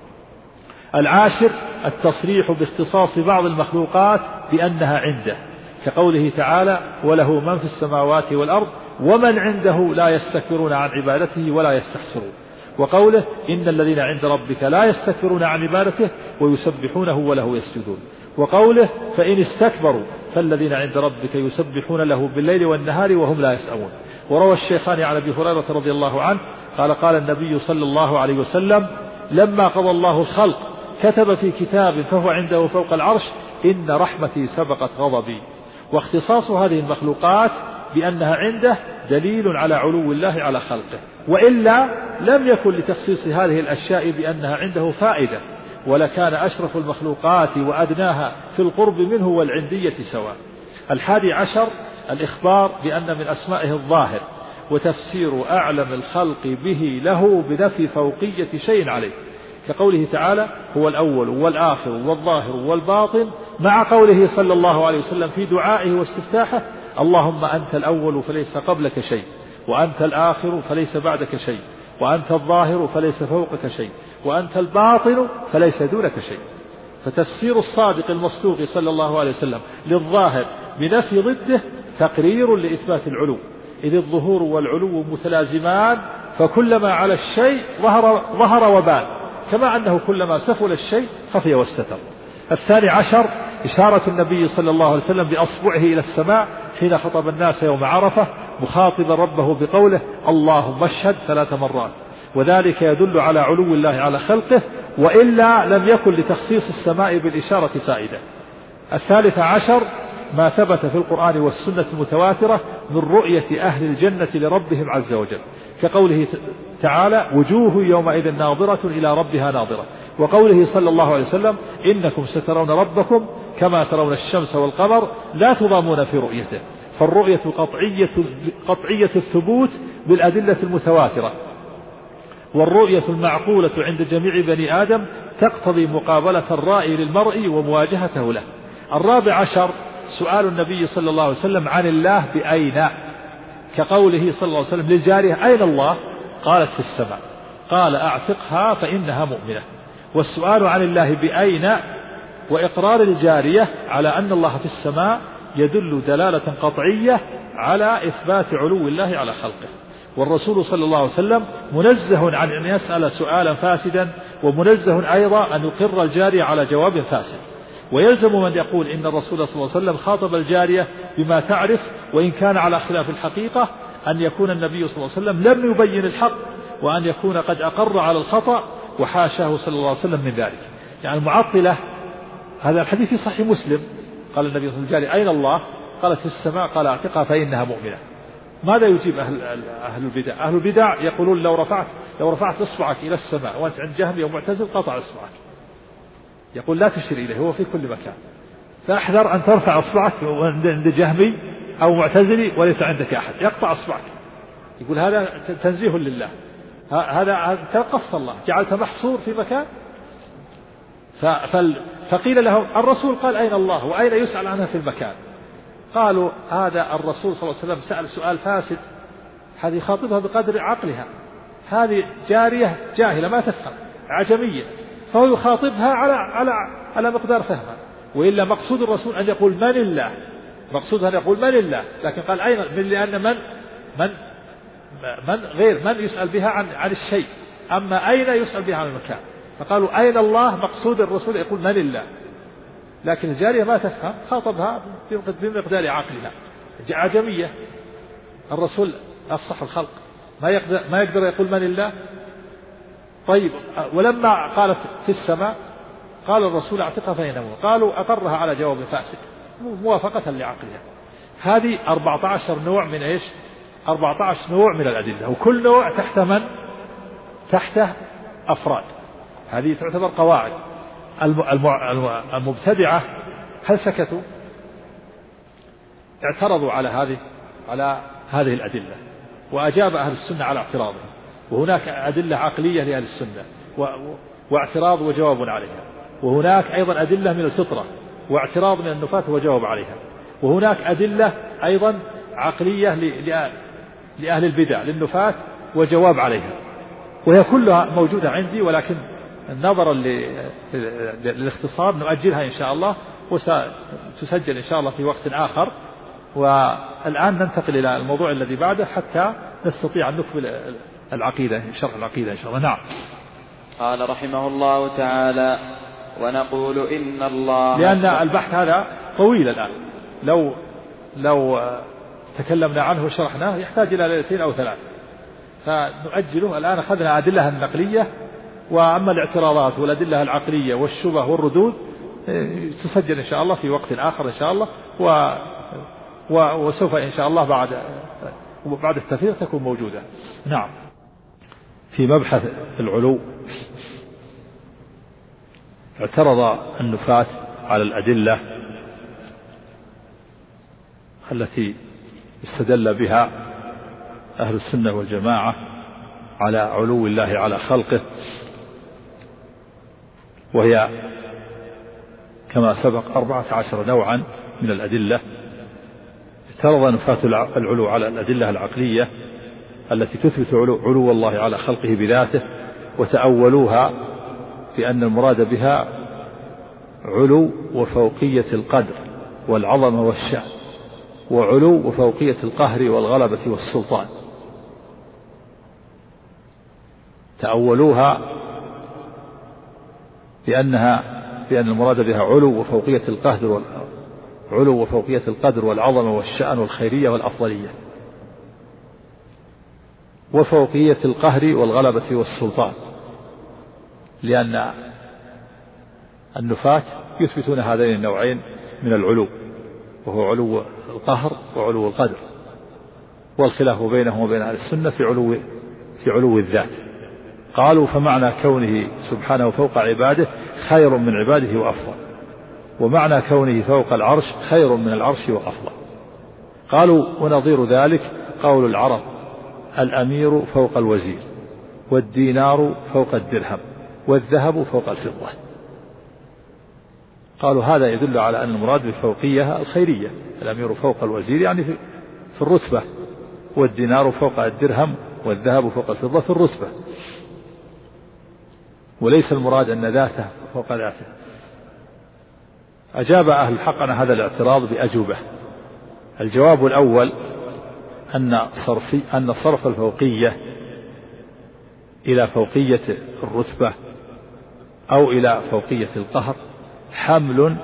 العاشر التصريح باختصاص بعض المخلوقات بأنها عنده، كقوله تعالى وله من في السماوات والأرض ومن عنده لا يستكبرون عن عبادته ولا يستحسرون، وقوله إن الذين عند ربك لا يستكبرون عن عبادته ويسبحونه وله يسجدون، وقوله فإن استكبروا فالذين عند ربك يسبحون له بالليل والنهار وهم لا يسأمون. وروى الشيخان عن أبي هريرة رضي الله عنه قال قال النبي صلى الله عليه وسلم لما قضى الله الخلق كتب في كتاب فهو عنده فوق العرش إن رحمتي سبقت غضبي. واختصاص هذه المخلوقات بأنها عنده دليل على علو الله على خلقه، وإلا لم يكن لتخصيص هذه الأشياء بأنها عنده فائدة، ولكان أشرف المخلوقات وأدناها في القرب منه والعندية سواء. الحادي عشر الإخبار بأن من أسمائه الظاهر، وتفسير أعلم الخلق به له بنفي فوقية شيء عليه، كقوله تعالى هو الأول والآخر والظاهر والباطن، مع قوله صلى الله عليه وسلم في دعائه واستفتاحه اللهم أنت الأول فليس قبلك شيء، وأنت الآخر فليس بعدك شيء، وأنت الظاهر فليس فوقك شيء، وأنت الباطن فليس دونك شيء. فتفسير الصادق المصدوق صلى الله عليه وسلم للظاهر بنفي ضده تقرير لإثبات العلو، إذ الظهور والعلو متلازمان، فكلما على الشيء ظهر, ظهر وبان، كما أنه كلما سفل الشيء خفي واستتر. الثاني عشر إشارة النبي صلى الله عليه وسلم بأصبعه إلى السماء حين خطب الناس يوم عرفة مخاطبا ربه بقوله اللهم اشهد ثلاث مرات، وذلك يدل على علو الله على خلقه، وإلا لم يكن لتخصيص السماء بالإشارة فائدة. الثالث عشر ما ثبت في القرآن والسنة المتواترة من رؤية أهل الجنة لربهم عز وجل، كقوله تعالى وجوه يومئذ ناظرة إلى ربها ناظرة، وقوله صلى الله عليه وسلم إنكم سترون ربكم كما ترون الشمس والقمر لا تضامون في رؤيته. فالرؤية قطعية, قطعية الثبوت بالأدلة المتواترة، والرؤية المعقولة عند جميع بني آدم تقتضي مقابلة الرائي للمرء ومواجهته له. الرابع عشر سؤال النبي صلى الله عليه وسلم عن الله بأين، كقوله صلى الله عليه وسلم للجارية أين الله؟ قالت في السماء، قال أعتقها فإنها مؤمنة. والسؤال عن الله بأين وإقرار الجارية على أن الله في السماء يدل دلالة قطعية على إثبات علو الله على خلقه. والرسول صلى الله عليه وسلم منزه عن أن يسأل سؤالا فاسدا، ومنزه أيضا أن يقر الجارية على جواب فاسد. ويلزم من يقول إن الرسول صلى الله عليه وسلم خاطب الجارية بما تعرف وإن كان على خلاف الحقيقة أن يكون النبي صلى الله عليه وسلم لم يبين الحق، وأن يكون قد أقر على الخطأ وحاشاه صلى الله عليه وسلم من ذلك. يعني المعطلة، هذا الحديث في صحيح مسلم، قال النبي صلى الله عليه وسلم أين الله؟ قالت في السماء، قال أعتقها فإنها مؤمنة. ماذا يجيب أهل, أهل البدع؟ أهل البدع يقولون لو رفعت لو رفعت إصبعك إلى السماء وأنت عند جهمي أو معتزل قطع إصبعك، يقول لا تشير إليه، هو في كل مكان، فاحذر أن ترفع إصبعك عند جهمي أو معتزلي وليس عندك أحد، يقطع إصبعك. يقول هذا تنزيه لله، هذا تقص الله، جعلت محصور في مكان. فقيل له الرسول قال أين الله وأين يسأل عنها في المكان؟ قالوا هذا الرسول صلى الله عليه وسلم سأل سؤال فاسد، هذه خاطبها بقدر عقلها، هذه جارية جاهلة ما تفهم عجمية، فهو يخاطبها على على على مقدار فهمها. وإلا مقصود الرسول أن يقول من الله، مقصود أن يقول من الله، لكن قال أين، من لأن من من من غير من يسأل بها عن عن الشيء، أما أين يسأل بها عن المكان. فقالوا أين الله، مقصود الرسول يقول من الله، لكن الجارية ما تفهم، خاطبها بمقدار عقلها. عجمية، الرسول أفصح الخلق ما يقدر, ما يقدر يقول من الله. طيب ولما قالت في السماء قال الرسول اعتقها فإنه، قالوا أقرها على جواب فاسد موافقة لعقلها. هذه أربعة عشر نوع من إيش؟ أربعة عشر نوع من الأدلة، وكل نوع تحت من؟ تحته أفراد. هذه تعتبر قواعد. المبتدعة هل سكتوا؟ اعترضوا على هذه على هذه الأدلة، وأجاب أهل السنة على اعتراضهم، وهناك أدلة عقلية لأهل السنة واعتراض وجواب عليها، وهناك أيضا أدلة من الفطرة واعتراض من النفاة وجواب عليها، وهناك أدلة أيضا عقلية لأهل البدع للنفاة وجواب عليها، وهي كلها موجودة عندي، ولكن نظرا للاختصار نؤجلها إن شاء الله وستسجل إن شاء الله في وقت آخر. والآن ننتقل إلى الموضوع الذي بعده حتى نستطيع أن نكمل العقيدة، شرح العقيدة إن شاء الله. نعم. قال رحمه الله تعالى: ونقول إن الله، لأن البحث هذا طويل الآن، لو لو تكلمنا عنه وشرحناه يحتاج إلى ليلتين أو ثلاث، فنؤجله. الآن أخذنا أدلة النقلية، وأما الاعتراضات والأدلة العقلية والشبه والردود تسجل إن شاء الله في وقت آخر إن شاء الله، و وسوف إن شاء الله بعد بعد التفريغ تكون موجودة. نعم. في مبحث العلو اعترض النفاة على الأدلة التي استدل بها أهل السنة والجماعة على علو الله على خلقه، وهي كما سبق أربعة عشر نوعا من الأدلة. اعترض نفاة العلو على الأدلة العقلية التي تثبت علو الله على خلقه بذاته، وتأولوها بأن المراد بها علو وفوقية القدر والعظمة والشأن، وعلو وفوقية القهر والغلبة والسلطان. تأولوها بأنها بأن المراد بها علو وفوقية القهر علو وفوقية القدر والعظمة والشأن والخيرية والأفضلية، وفوقية القهر والغلبة والسلطان، لأن النفاة يثبتون هذين النوعين من العلو، وهو علو القهر وعلو القدر، والخلاف بينهم وبين أهل السنة في علو في علو الذات. قالوا: فمعنى كونه سبحانه فوق عباده خير من عباده وأفضل، ومعنى كونه فوق العرش خير من العرش وأفضل. قالوا: ونظير ذلك قول العرب: الأمير فوق الوزير، والدينار فوق الدرهم، والذهب فوق الفضة. قالوا هذا يدل على أن المراد بالفوقية الخيرية، الأمير فوق الوزير يعني في الرتبة، والدينار فوق الدرهم، والذهب فوق الفضة في الرتبة، وليس المراد أن ذاته فوق ذاته. أجاب أهل الحق عن هذا الاعتراض بأجوبة. الجواب الأول أن صرف أن صرف الفوقية إلى فوقية الرتبة أو إلى فوقية القهر حمل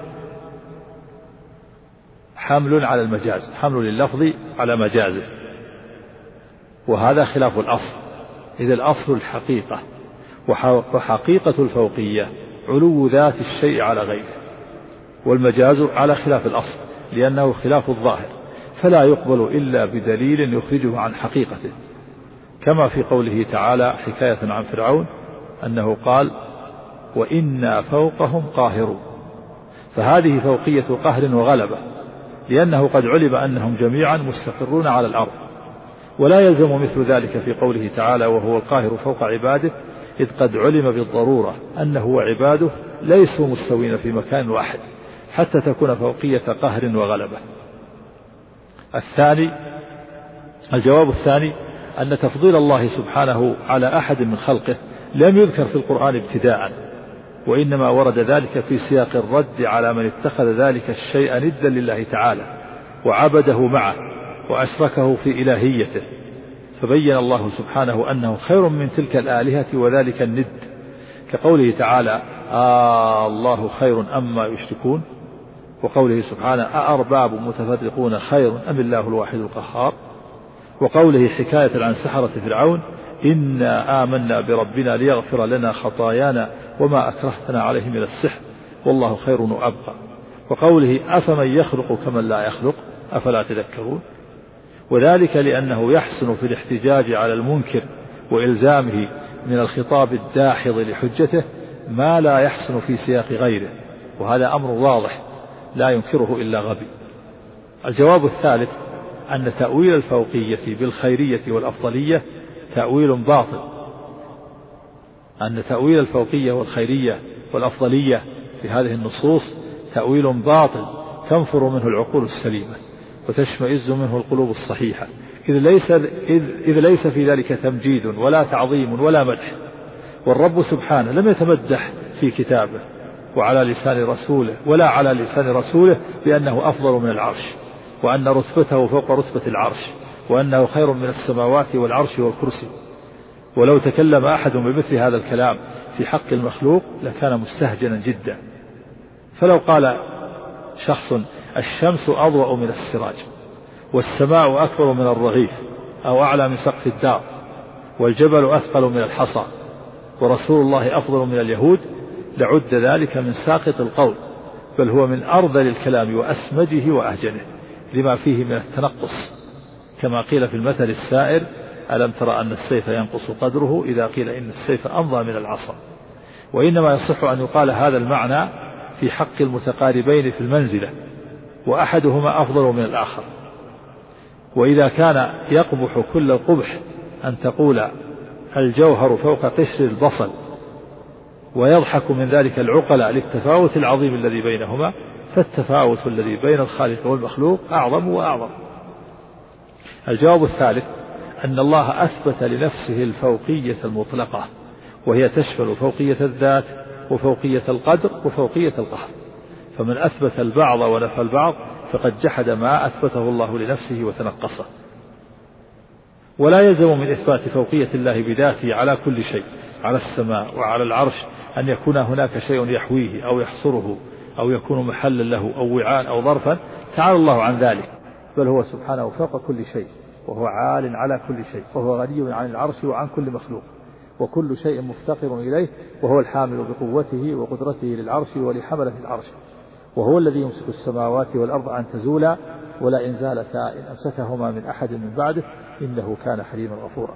حمل على المجاز، حمل لللفظ على مجازه، وهذا خلاف الأصل، إذا الأصل الحقيقة، وحقيقة الفوقية علو ذات الشيء على غيره، والمجاز على خلاف الأصل لأنه خلاف الظاهر، فلا يقبل إلا بدليل يخرجه عن حقيقته، كما في قوله تعالى حكاية عن فرعون أنه قال: وإنا فوقهم قاهرون، فهذه فوقية قهر وغلبة، لأنه قد علم أنهم جميعا مستقرون على الأرض. ولا يلزم مثل ذلك في قوله تعالى: وهو القاهر فوق عباده، إذ قد علم بالضرورة أنه وعباده ليسوا مستوين في مكان واحد حتى تكون فوقية قهر وغلبة. الثاني الجواب الثاني أن تفضيل الله سبحانه على أحد من خلقه لم يذكر في القرآن ابتداء، وإنما ورد ذلك في سياق الرد على من اتخذ ذلك الشيء ندا لله تعالى وعبده معه وأشركه في إلهيته، فبين الله سبحانه أنه خير من تلك الآلهة وذلك الند، كقوله تعالى: آه الله خير أما يشركون، وقوله سبحانه أأرباب متفرقون خير أم الله الواحد القهار، وقوله حكاية عن سحرة فرعون إنا آمنا بربنا ليغفر لنا خطايانا وما أكرهتنا عليه من السحر والله خير وأبقى، وقوله أفمن يخلق كمن لا يخلق أفلا تذكرون، وذلك لأنه يحسن في الاحتجاج على المنكر وإلزامه من الخطاب الداحض لحجته ما لا يحسن في سياق غيره، وهذا أمر واضح لا ينكره إلا غبي. الجواب الثالث أن تأويل الفوقية بالخيرية والأفضلية تأويل باطل، أن تأويل الفوقية والخيرية والأفضلية في هذه النصوص تأويل باطل تنفر منه العقول السليمة وتشمئز منه القلوب الصحيحة، إذ ليس, إذ, إذ ليس في ذلك تمجيد ولا تعظيم ولا مدح، والرب سبحانه لم يتمدح في كتابه وعلى لسان رسوله ولا على لسان رسوله بأنه أفضل من العرش، وأن رتبته فوق رتبة العرش، وأنه خير من السماوات والعرش والكرسي. ولو تكلم أحد بمثل هذا الكلام في حق المخلوق لكان مستهجنا جدا. فلو قال شخص الشمس أضوأ من السراج، والسماء أكبر من الرغيف أو أعلى من سقف الدار، والجبل أثقل من الحصى، ورسول الله أفضل من اليهود، لعد ذلك من ساقط القول، بل هو من أرذل الكلام وأسمجه وأهجنه لما فيه من التنقص، كما قيل في المثل السائر ألم ترى أن السيف ينقص قدره إذا قيل إن السيف أمضى من العصا. وإنما يصح أن يقال هذا المعنى في حق المتقاربين في المنزلة وأحدهما أفضل من الآخر. وإذا كان يقبح كل القبح أن تقول الجوهر فوق قشر البصل، ويضحك من ذلك العقلاء للتفاوت العظيم الذي بينهما، فالتفاوت الذي بين الخالق والمخلوق أعظم وأعظم. الجواب الثالث أن الله أثبت لنفسه الفوقية المطلقة، وهي تشمل فوقية الذات وفوقية القدر وفوقية القهر، فمن أثبت البعض ونفى البعض فقد جحد ما أثبته الله لنفسه وتنقصه. ولا يلزم من إثبات فوقية الله بذاته على كل شيء على السماء وعلى العرش أن يكون هناك شيء يحويه أو يحصره أو يكون محلا له أو وعاء أو ظرفا، تعالى الله عن ذلك، بل هو سبحانه فوق كل شيء، وهو عال على كل شيء، وهو غني عن العرش وعن كل مخلوق، وكل شيء مفتقر إليه، وهو الحامل بقوته وقدرته للعرش ولحملة العرش، وهو الذي يمسك السماوات والأرض أن تزولا ولئن زالتا إن أمسكهما من أحد من بعده إنه كان حليما غفورا.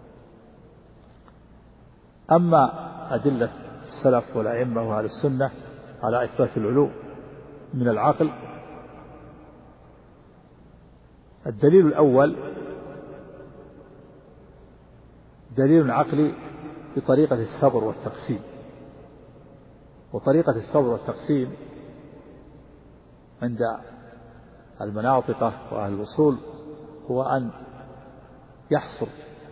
أما أدلة السلف والأئمة وأهل السنة على إثبات العلو من العقل، الدليل الأول دليل عقلي بطريقة الصبر والتقسيم. وطريقة الصبر والتقسيم عند المناطقة وأهل الوصول هو أن يحصر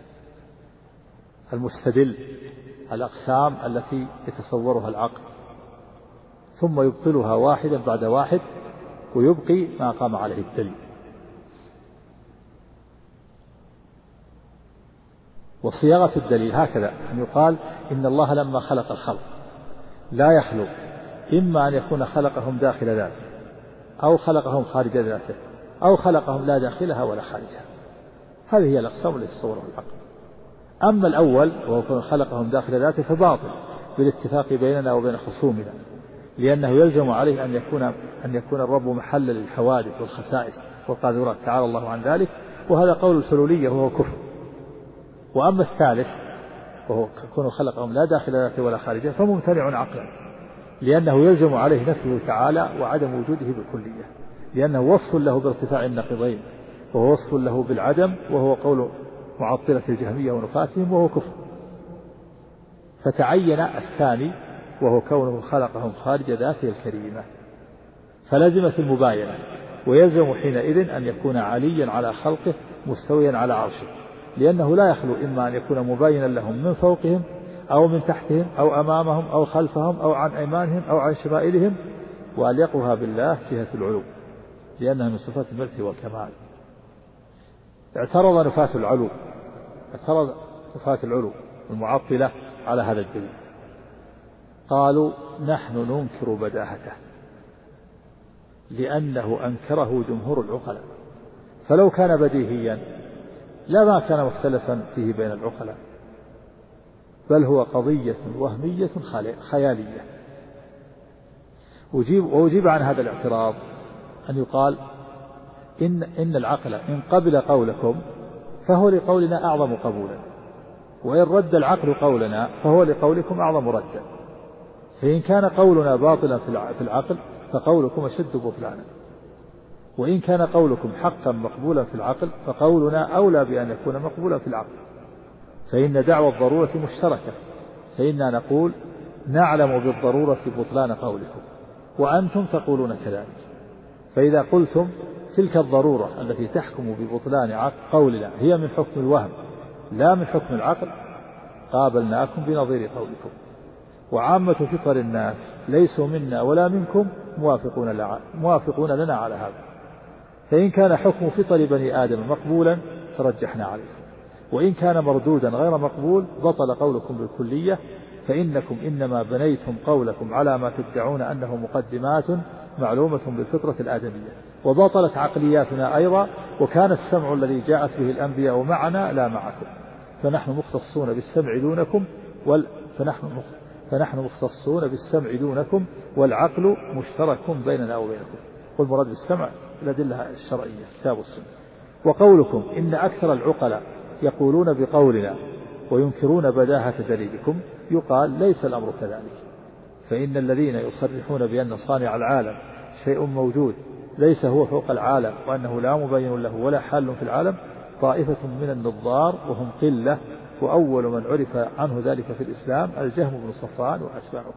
المستدل الأقسام التي يتصورها العقل، ثم يبطلها واحدا بعد واحد ويبقي ما قام عليه الدليل. وصياغة الدليل هكذا أن يقال إن الله لما خلق الخلق لا يخلق إما أن يكون خلقهم داخل ذاته أو خلقهم خارج ذاته أو خلقهم لا داخلها ولا خارجها. هذه هي الأقسام التي تصورها العقل. أما الأول وهو خلقهم داخل ذاته فباطل بالاتفاق بيننا وبين خصومنا، لأنه يلزم عليه أن يكون أن يكون الرب محلا للحوادث والخسائس والقاذورات، تعالى الله عن ذلك، وهذا قول الحلولية وهو كفر. وأما الثالث وهو كونه خلقهم لا داخل ذاته ولا خارجه فممتنع عقلا، لأنه يلزم عليه نفيه تعالى وعدم وجوده بالكلية، لأنه وصف له بارتفاع النقيضين، وهو وصف له بالعدم، وهو قول معطلة الجهمية ونفاتهم وهو كفر. فتعين الثاني وهو كونه خلقهم خارج ذاته الكريمة، فلزمت المباينة، ويلزم حينئذ أن يكون عليا على خلقه مستويا على عرشه، لأنه لا يخلو إما أن يكون مباينا لهم من فوقهم أو من تحتهم أو أمامهم أو خلفهم أو عن أيمانهم أو عن شمائلهم، وأليقها بالله جهة العلو، لأنها من صفات الملك والكمال. اعترض نفاة العلو اعترض نفاة العلو المعطلة على هذا الدليل، قالوا نحن ننكر بداهته، لأنه أنكره جمهور العقلاء، فلو كان بديهيا لما كان مختلفا فيه بين العقلاء، بل هو قضية وهمية خيالية. أجيب وأجيب عن هذا الاعتراض أن يقال إن, إن العقل إن قبل قولكم فهو لقولنا أعظم قبولا، وإن رد العقل قولنا فهو لقولكم أعظم ردا، فإن كان قولنا باطلا في العقل فقولكم أشد بطلانا، وإن كان قولكم حقا مقبولا في العقل فقولنا أولى بأن يكون مقبولا في العقل، فإن دعوى الضرورة مشتركة، فإننا نقول نعلم بالضرورة بطلان قولكم وأنتم تقولون كذلك، فإذا قلتم تلك الضرورة التي تحكم ببطلان قولنا هي من حكم الوهم لا من حكم العقل قابلناكم بنظير قولكم، وعامة فطر الناس ليسوا منا ولا منكم موافقون, موافقون لنا على هذا، فإن كان حكم فطر بني آدم مقبولا فرجحنا عليكم، وإن كان مردودا غير مقبول بطل قولكم بالكلية، فإنكم إنما بنيتم قولكم على ما تدعون أنه مقدمات معلومة بالفطرة الآدمية، وبطلت عقلياتنا أيضا، وكان السمع الذي جاءت به الأنبياء معنا لا معكم، فنحن مختصون بالسمع دونكم وال... فنحن مخ... فنحن مختصون بالسمع دونكم والعقل مشترك بيننا وبينكم، والمراد بالسمع الأدلة الشرعية كتاب السنة. وقولكم إن أكثر العقلاء يقولون بقولنا وينكرون بداهة دليلكم، يقال ليس الأمر كذلك، فإن الذين يصرحون بأن صانع العالم شيء موجود ليس هو فوق العالم وأنه لا مبين له ولا حال في العالم طائفة من النظار وهم قلة، وأول من عرف عنه ذلك في الإسلام الجهم بن صفوان وأتباعه.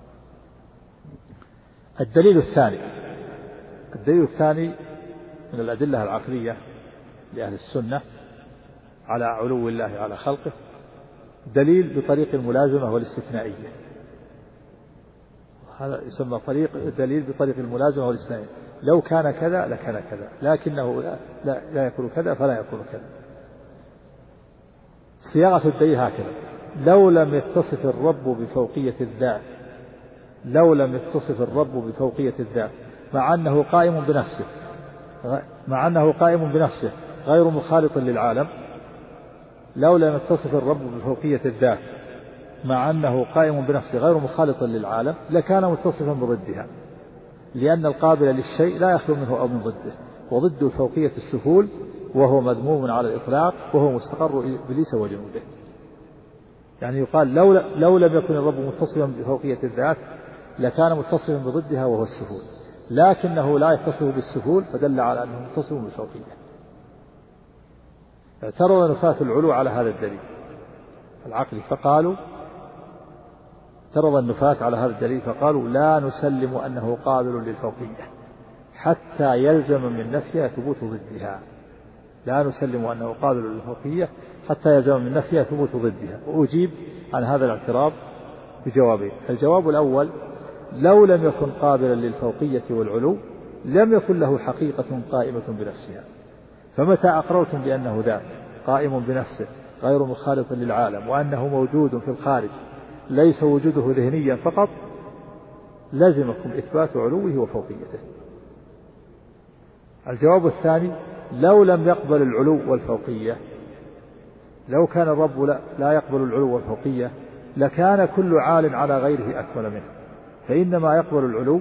الدليل الثاني الدليل الثاني من الأدلة العقلية لأهل السنة على علو الله على خلقه دليل بطريق الملازمة والاستثنائية، هذا يسمى طريق دليل بطريق الملازمة والاستثنائية، لو كان كذا لكان كذا لكنه لا, لا, لا يكون كذا فلا يكون كذا. صياغة الدليل هكذا: لو لم يتصف الرب بفوقية الذات لو لم يتصف الرب بفوقية الذات مع أنه قائم بنفسه مع أنه قائم بنفسه غير مخالط للعالم لو لم يتصف الرب بفوقية الذات مع أنه قائم بنفسه غير مخالط للعالم لكان متصفا بضدها، لأن القابل للشيء لا يخلو منه أو من ضده، وضد فوقية السفول وهو مذموم على الإطلاق وهو مستقر إبليس وجنوده. يعني يقال لو, لو لم يكن الرب متصفا بفوقية الذات لكان متصفا بضدها وهو السفول، لكنه لا يتصف بالسفول فدل على أنه متصف بالفوقية. اعترض نفاة العلو على هذا الدليل العقلي فقالوا اعترض النفاة على هذا الدليل فقالوا لا نسلم أنه قابل للفوقية حتى يلزم من نفيها ثبوت ضدها لا نسلم أنه قابل للفوقية حتى يلزم من نفيها ثبوت ضدها. وأجيب عن هذا الاعتراض بجوابين: الجواب الأول: لو لم يكن قابلا للفوقية والعلو لم يكن له حقيقة قائمة بنفسها، فمتى أقررتم بأنه ذات قائم بنفسه غير مخالط للعالم وأنه موجود في الخارج ليس وجوده ذهنيا فقط لزمكم إثبات علوه وفوقيته. الجواب الثاني: لو لم يقبل العلو والفوقية لو كان الرب لا, لا يقبل العلو والفوقية لكان كل عال على غيره أكمل منه، فإنما يقبل العلو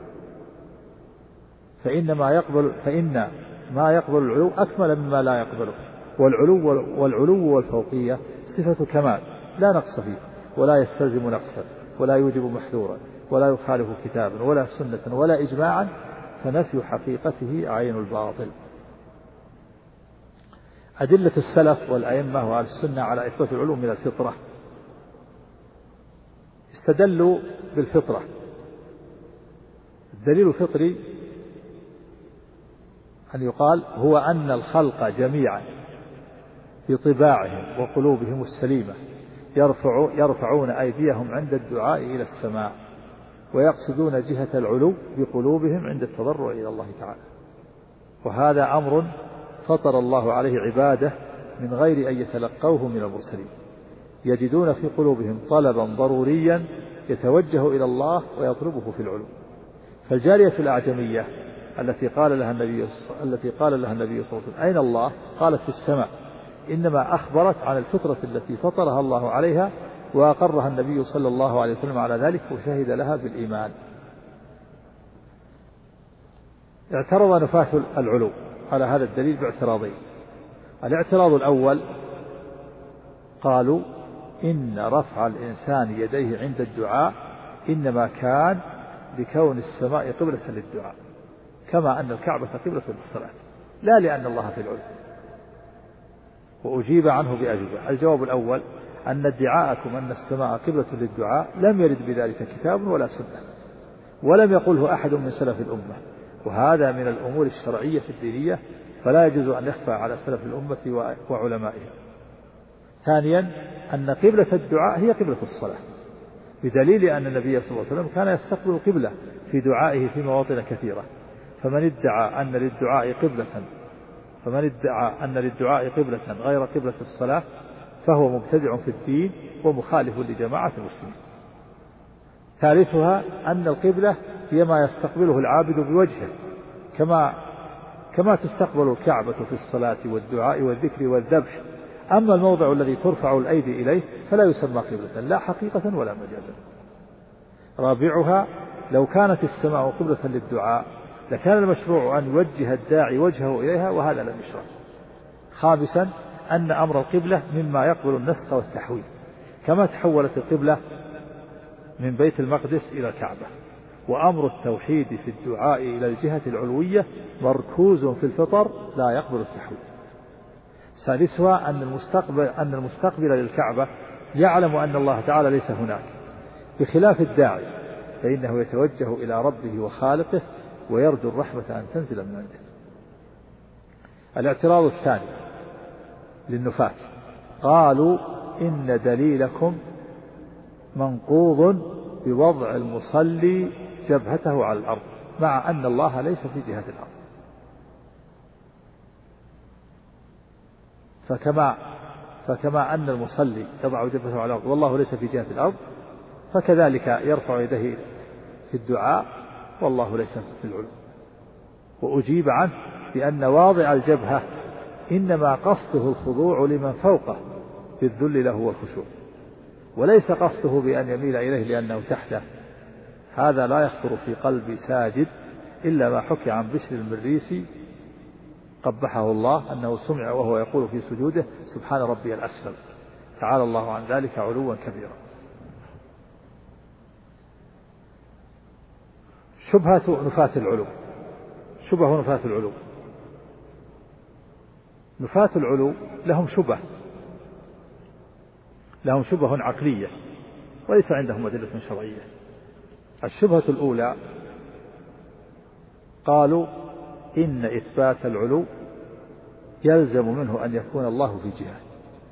فإنما يقبل فإن ما يقبل العلو أكمل مما لا يقبله، والعلو والعلو والفوقية صفة كمال لا نقص فيه ولا يستلزم نقصا ولا يوجب محذورا ولا يخالف كتابا ولا سنة ولا إجماعا، فنفي حقيقته عين الباطل. أدلة السلف والأئمة وأهل السنة على إثبات العلو من الفطرة: استدلوا بالفطرة. الدليل الفطري أن يقال هو أن الخلق جميعا بطباعهم وقلوبهم السليمة يرفع يرفعون أيديهم عند الدعاء إلى السماء ويقصدون جهة العلو بقلوبهم عند التضرع إلى الله تعالى، وهذا أمر فطر الله عليه عباده من غير أن يتلقوه من المرسلين، يجدون في قلوبهم طلبا ضروريا يتوجه إلى الله ويطلبه في العلو. فالجارية الأعجمية التي قال لها النبي التي قال لها النبي صلى الله عليه وسلم أين الله؟ قالت في السماء، إنما أخبرت عن الفطرة التي فطرها الله عليها، وأقرها النبي صلى الله عليه وسلم على ذلك وشهد لها بالإيمان. اعترض نفاة العلو على هذا الدليل باعتراضين. الاعتراض الأول قالوا إن رفع الإنسان يديه عند الدعاء إنما كان لكون السماء قبلة للدعاء، كما أن الكعبة قبلة للصلاة، لا لأن الله في العلو. وأجيب عنه بأجوبة. الجواب الأول أن ادعاءكم أن السماء قبلة للدعاء لم يرد بذلك كتاب ولا سنة، ولم يقله أحد من سلف الأمة، وهذا من الأمور الشرعية الدينية، فلا يجوز أن يخفى على سلف الأمة وعلمائها. ثانيا أن قبلة الدعاء هي قبلة الصلاة، بدليل أن النبي صلى الله عليه وسلم كان يستقبل القبلة في دعائه في مواطن كثيرة. فمن ادعى أن للدعاء قبلة فمن ادعى أن للدعاء قبلة غير قبلة الصلاة فهو مبتدع في الدين ومخالف لجماعة المسلمين. ثالثها أن القبلة هي ما يستقبله العابد بوجهه، كما كما تستقبل الكعبة في الصلاة والدعاء والذكر والذبح. أما الموضع الذي ترفع الأيدي إليه فلا يسمى قبلة لا حقيقة ولا مجازا. رابعها لو كانت السماء قبلة للدعاء لكان المشروع أن يوجه الداعي وجهه إليها، وهذا لم يشرع. خامسا أن أمر القبلة مما يقبل النسخ والتحويل، كما تحولت القبلة من بيت المقدس إلى الكعبة. وأمر التوحيد في الدعاء إلى الجهة العلوية مركوز في الفطر لا يقبل التحويل. سادسها أن المستقبل أن المستقبل للكعبة يعلم أن الله تعالى ليس هناك، بخلاف الداعي فإنه يتوجه إلى ربه وخالقه ويرجو الرحمة أن تنزل من عنده. الاعتراض الثاني للنفاة قالوا إن دليلكم منقوض بوضع المصلي جبهته على الأرض، مع أن الله ليس في جهة الأرض. فكما فكما أن المصلي يضع جبهته على الأرض والله ليس في جهة الأرض، فكذلك يرفع يديه في الدعاء والله ليس في العلو. وأجيب عنه بأن واضع الجبهة إنما قصده الخضوع لمن فوقه بالذل له والخشوع، وليس قصده بأن يميل إليه لأنه تحته. هذا لا يخطر في قلب ساجد إلا ما حكي عن بشر المريسي قبحه الله أنه سمع وهو يقول في سجوده سبحان ربي الأسفل، تعالى الله عن ذلك علوا كبيرا. شبهة نفاة العلو. شبه نفاة العلو نفاة العلو لهم شبه لهم شبه عقلية وليس عندهم أدلة شرعية. الشبهة الأولى قالوا إن إثبات العلو يلزم منه أن يكون الله في جهة،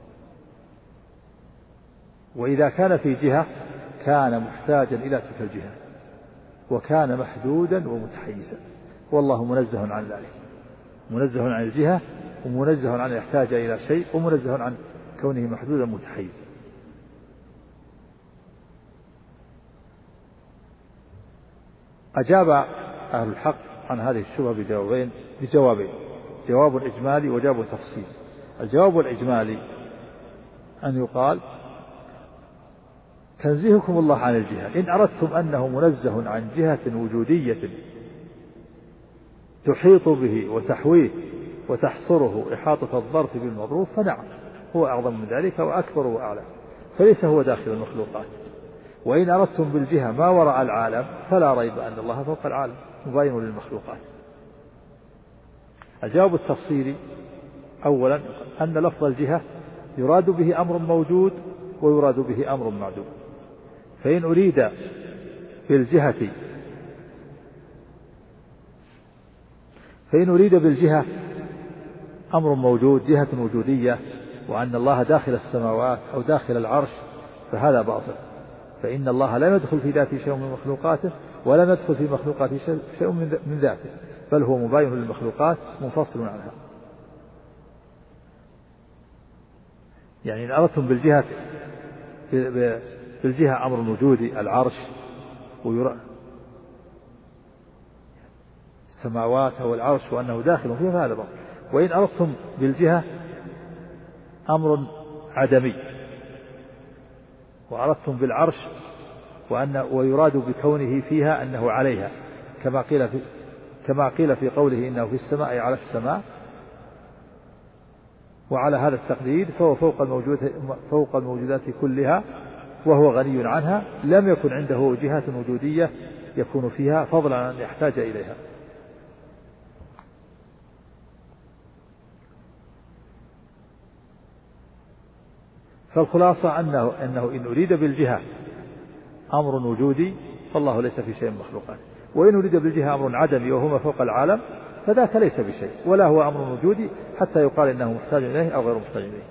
وإذا كان في جهة كان محتاجا إلى تلك الجهة وكان محدودا ومتحيزا، والله منزه عن ذلك، منزه عن الجهة ومنزه عن يحتاج إلى شيء ومنزه عن كونه محدودا متحيزا. أجاب أهل الحق عن هذه الشبهة بجوابين بجوابين جواب إجمالي وجواب تفصيلي. الجواب الإجمالي أن يقال تنزيهكم الله عن الجهة إن أردتم أنه منزه عن جهة وجودية تحيط به وتحويه وتحصره إحاطة الظرف بالمظروف فنعم، هو أعظم من ذلك وأكبر وأعلى، فليس هو داخل المخلوقات. وإن أردتم بالجهة ما وراء العالم فلا ريب أن الله فوق العالم مباين للمخلوقات. الجواب التفصيلي أولا أن لفظ الجهة يراد به أمر موجود ويراد به أمر معدوم، فإن أريد بالجهة فإن أريد بالجهة أمر موجود جهة وجودية وأن الله داخل السماوات أو داخل العرش فهذا باطل، فإن الله لا يدخل في ذاته شيء من مخلوقاته ولا يدخل في مخلوقاته شيء من ذاته، بل هو مباين للمخلوقات منفصل عنها. يعني إن أردتم بالجهة بالجهة أمر وجودي العرش ويرى السماوات والعرش وأنه داخل فيها فهذا باطل. وإن أردتم بالجهة أمر عدمي، وأردتم بالعرش وأن ويراد بكونه فيها أنه عليها، كما قيل في كما قيل في قوله إنه في السماء أي على السماء، وعلى هذا التقدير فهو فوق الموجود فوق الموجودات كلها وهو غني عنها، لم يكن عنده جهة وجودية يكون فيها فضلا عن أن يحتاج إليها. فالخلاصة أنه, أنه إن أريد بالجهة أمر وجودي فالله ليس في شيء مخلوقات، وإن أريد بالجهة أمر عدمي وهما فوق العالم فذاك ليس بشيء ولا هو أمر وجودي حتى يقال إنه محتاج إليه أو غير محتاج إليه.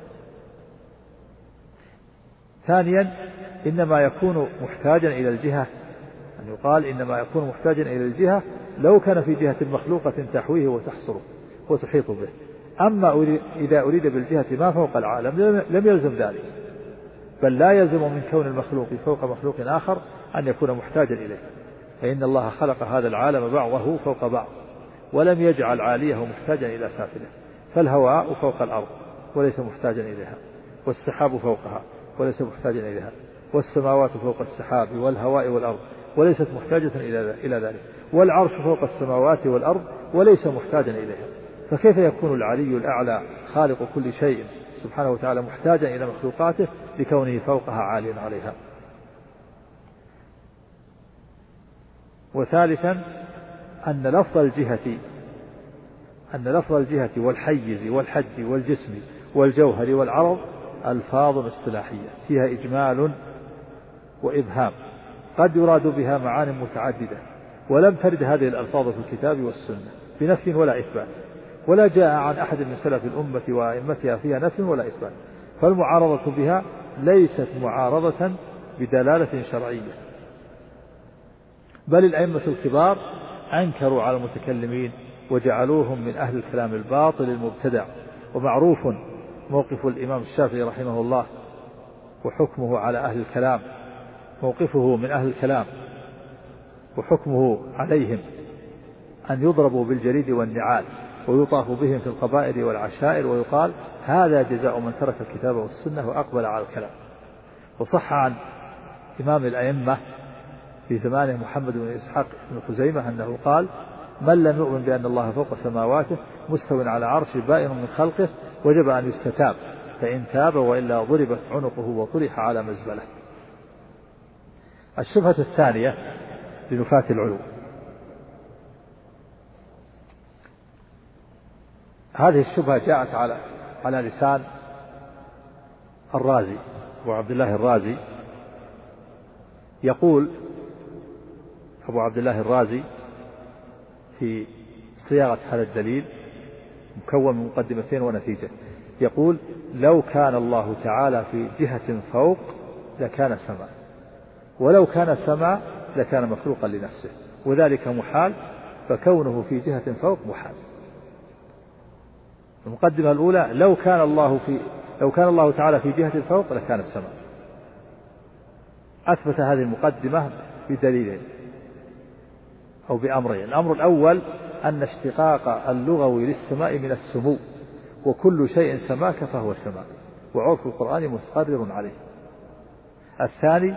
ثانيا إنما يكون محتاجا إلى الجهة، أن يقال إنما يكون محتاجا إلى الجهة لو كان في جهة مخلوقة تحويه وتحصره وتحيط به. أما إذا أريد بالجهة ما فوق العالم لم يلزم ذلك، بل لا يلزم من كون المخلوق فوق مخلوق آخر أن يكون محتاجا إليه، فإن الله خلق هذا العالم بعضه فوق بعض ولم يجعل عاليه محتاجا إلى سافله. فالهواء فوق الأرض وليس محتاجا إليها، والسحاب فوقها وليس محتاجا إليها، والسماوات فوق السحاب والهواء والأرض وليست محتاجة إلى ذلك، والعرش فوق السماوات والأرض وليس محتاجا إليها. فكيف يكون العلي الأعلى خالق كل شيء سبحانه وتعالى محتاجا إلى مخلوقاته لكونه فوقها عاليا عليها؟ وثالثا أن لفظ الجهة أن لفظ الجهة والحيز والحد والجسم والجوهر والعرض ألفاظ اصطلاحية فيها إجمال وإبهام قد يراد بها معان متعددة، ولم ترد هذه الألفاظ في الكتاب والسنة بنفي ولا إثبات، ولا جاء عن أحد من سلف الأمة وأئمتها فيها نفي ولا إثبات، فالمعارضة بها ليست معارضة بدلالة شرعية، بل الأئمة الكبار أنكروا على المتكلمين وجعلوهم من أهل الكلام الباطل المبتدع. ومعروف موقف الإمام الشافعي رحمه الله وحكمه على أهل الكلام، موقفه من أهل الكلام وحكمه عليهم أن يضربوا بالجريد والنعال ويطاف بهم في القبائل والعشائر ويقال هذا جزاء من ترك الكتاب والسنة وأقبل على الكلام. وصح عن إمام الأئمة في زمانه محمد بن إسحاق بن خزيمة أنه قال من لم يؤمن بأن الله فوق سماواته مستو على عرش بائن من خلقه وجب أن يستتاب، فإن تاب وإلا ضربت عنقه وطرح على مزبله. الشبهة الثانية لنفاة العلو، هذه الشبهة جاءت على على لسان الرازي أبو عبد الله الرازي. يقول أبو عبد الله الرازي في صياغة هذا الدليل مكون من مقدمتين ونتيجة، يقول لو كان الله تعالى في جهة فوق لكان سماء، ولو كان سماء لكان مخلوقا لنفسه، وذلك محال، فكونه في جهة فوق محال. المقدمة الأولى لو كان الله في لو كان الله تعالى في جهة فوق لكان السماء. أثبت هذه المقدمة بدليلين أو بأمرين. الأمر الأول أن اشتقاق اللغوي للسماء من السمو، وكل شيء سماك فهو سماء، وعرف القرآن مستقر عليه. الثاني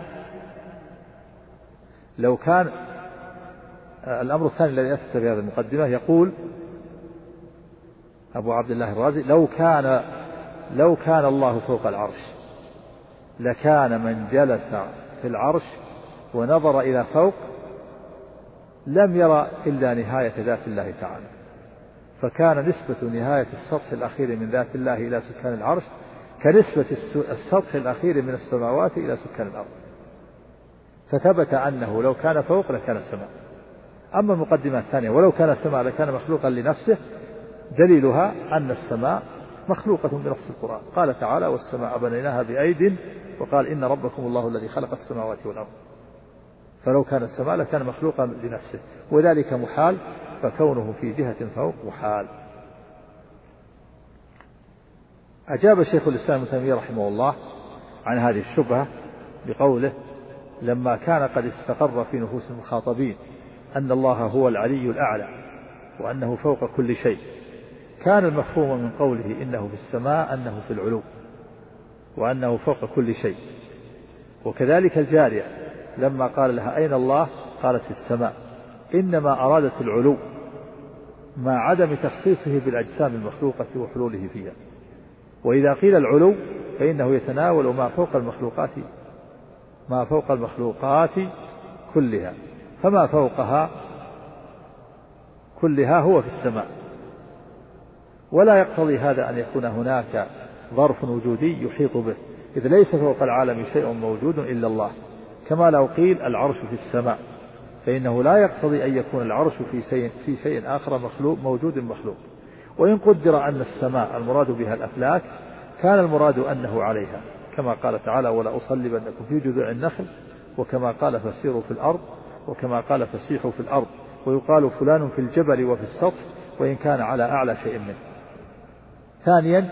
لو كان الأمر الثاني الذي أثبت بهذه المقدمة، يقول أبو عبد الله الرازي لو كان لو كان الله فوق العرش لكان من جلس في العرش ونظر إلى فوق لم يرى إلا نهاية ذات الله تعالى، فكان نسبة نهاية السطح الأخير من ذات الله إلى سكان العرش كنسبة السطح الأخير من السماوات إلى سكان الأرض، فثبت أنه لو كان فوق لكان السماء. أما المقدمة الثانية ولو كان السماء لكان مخلوقا لنفسه، دليلها أن السماء مخلوقة بنص القرآن، قال تعالى والسماء بنيناها بأيد، وقال إن ربكم الله الذي خلق السماوات والأرض، فلو كان السماء لكان مخلوقا لنفسه، وذلك محال، فكونه في جهة فوق محال. أجاب شيخ الإسلام ابن تيمية رحمه الله عن هذه الشبهة بقوله لما كان قد استقر في نفوس المخاطبين أن الله هو العلي الأعلى وأنه فوق كل شيء. كان المفهوم من قوله إنه في السماء أنه في العلو وأنه فوق كل شيء. وكذلك الجارية لما قال لها أين الله قالت في السماء، إنما أرادت العلو مع عدم تخصيصه بالأجسام المخلوقة وحلوله فيها. وإذا قيل العلو فإنه يتناول ما فوق المخلوقات ما فوق المخلوقات كلها، فما فوقها كلها هو في السماء. ولا يقتضي هذا أن يكون هناك ظرف وجودي يحيط به، إذ ليس فوق العالم شيء موجود إلا الله، كما لو قيل العرش في السماء، فإنه لا يقتضي أن يكون العرش في شيء, في شيء آخر مخلوق موجود مخلوق. وإن قدر أن السماء المراد بها الأفلاك كان المراد أنه عليها، كما قال تعالى ولا أصلبنكم في جذوع النخل، وكما قال فسيروا في الأرض، وكما قال فسيحوا في الأرض. ويقال فلان في الجبل وفي السطح وإن كان على أعلى شيء منه. ثانيا،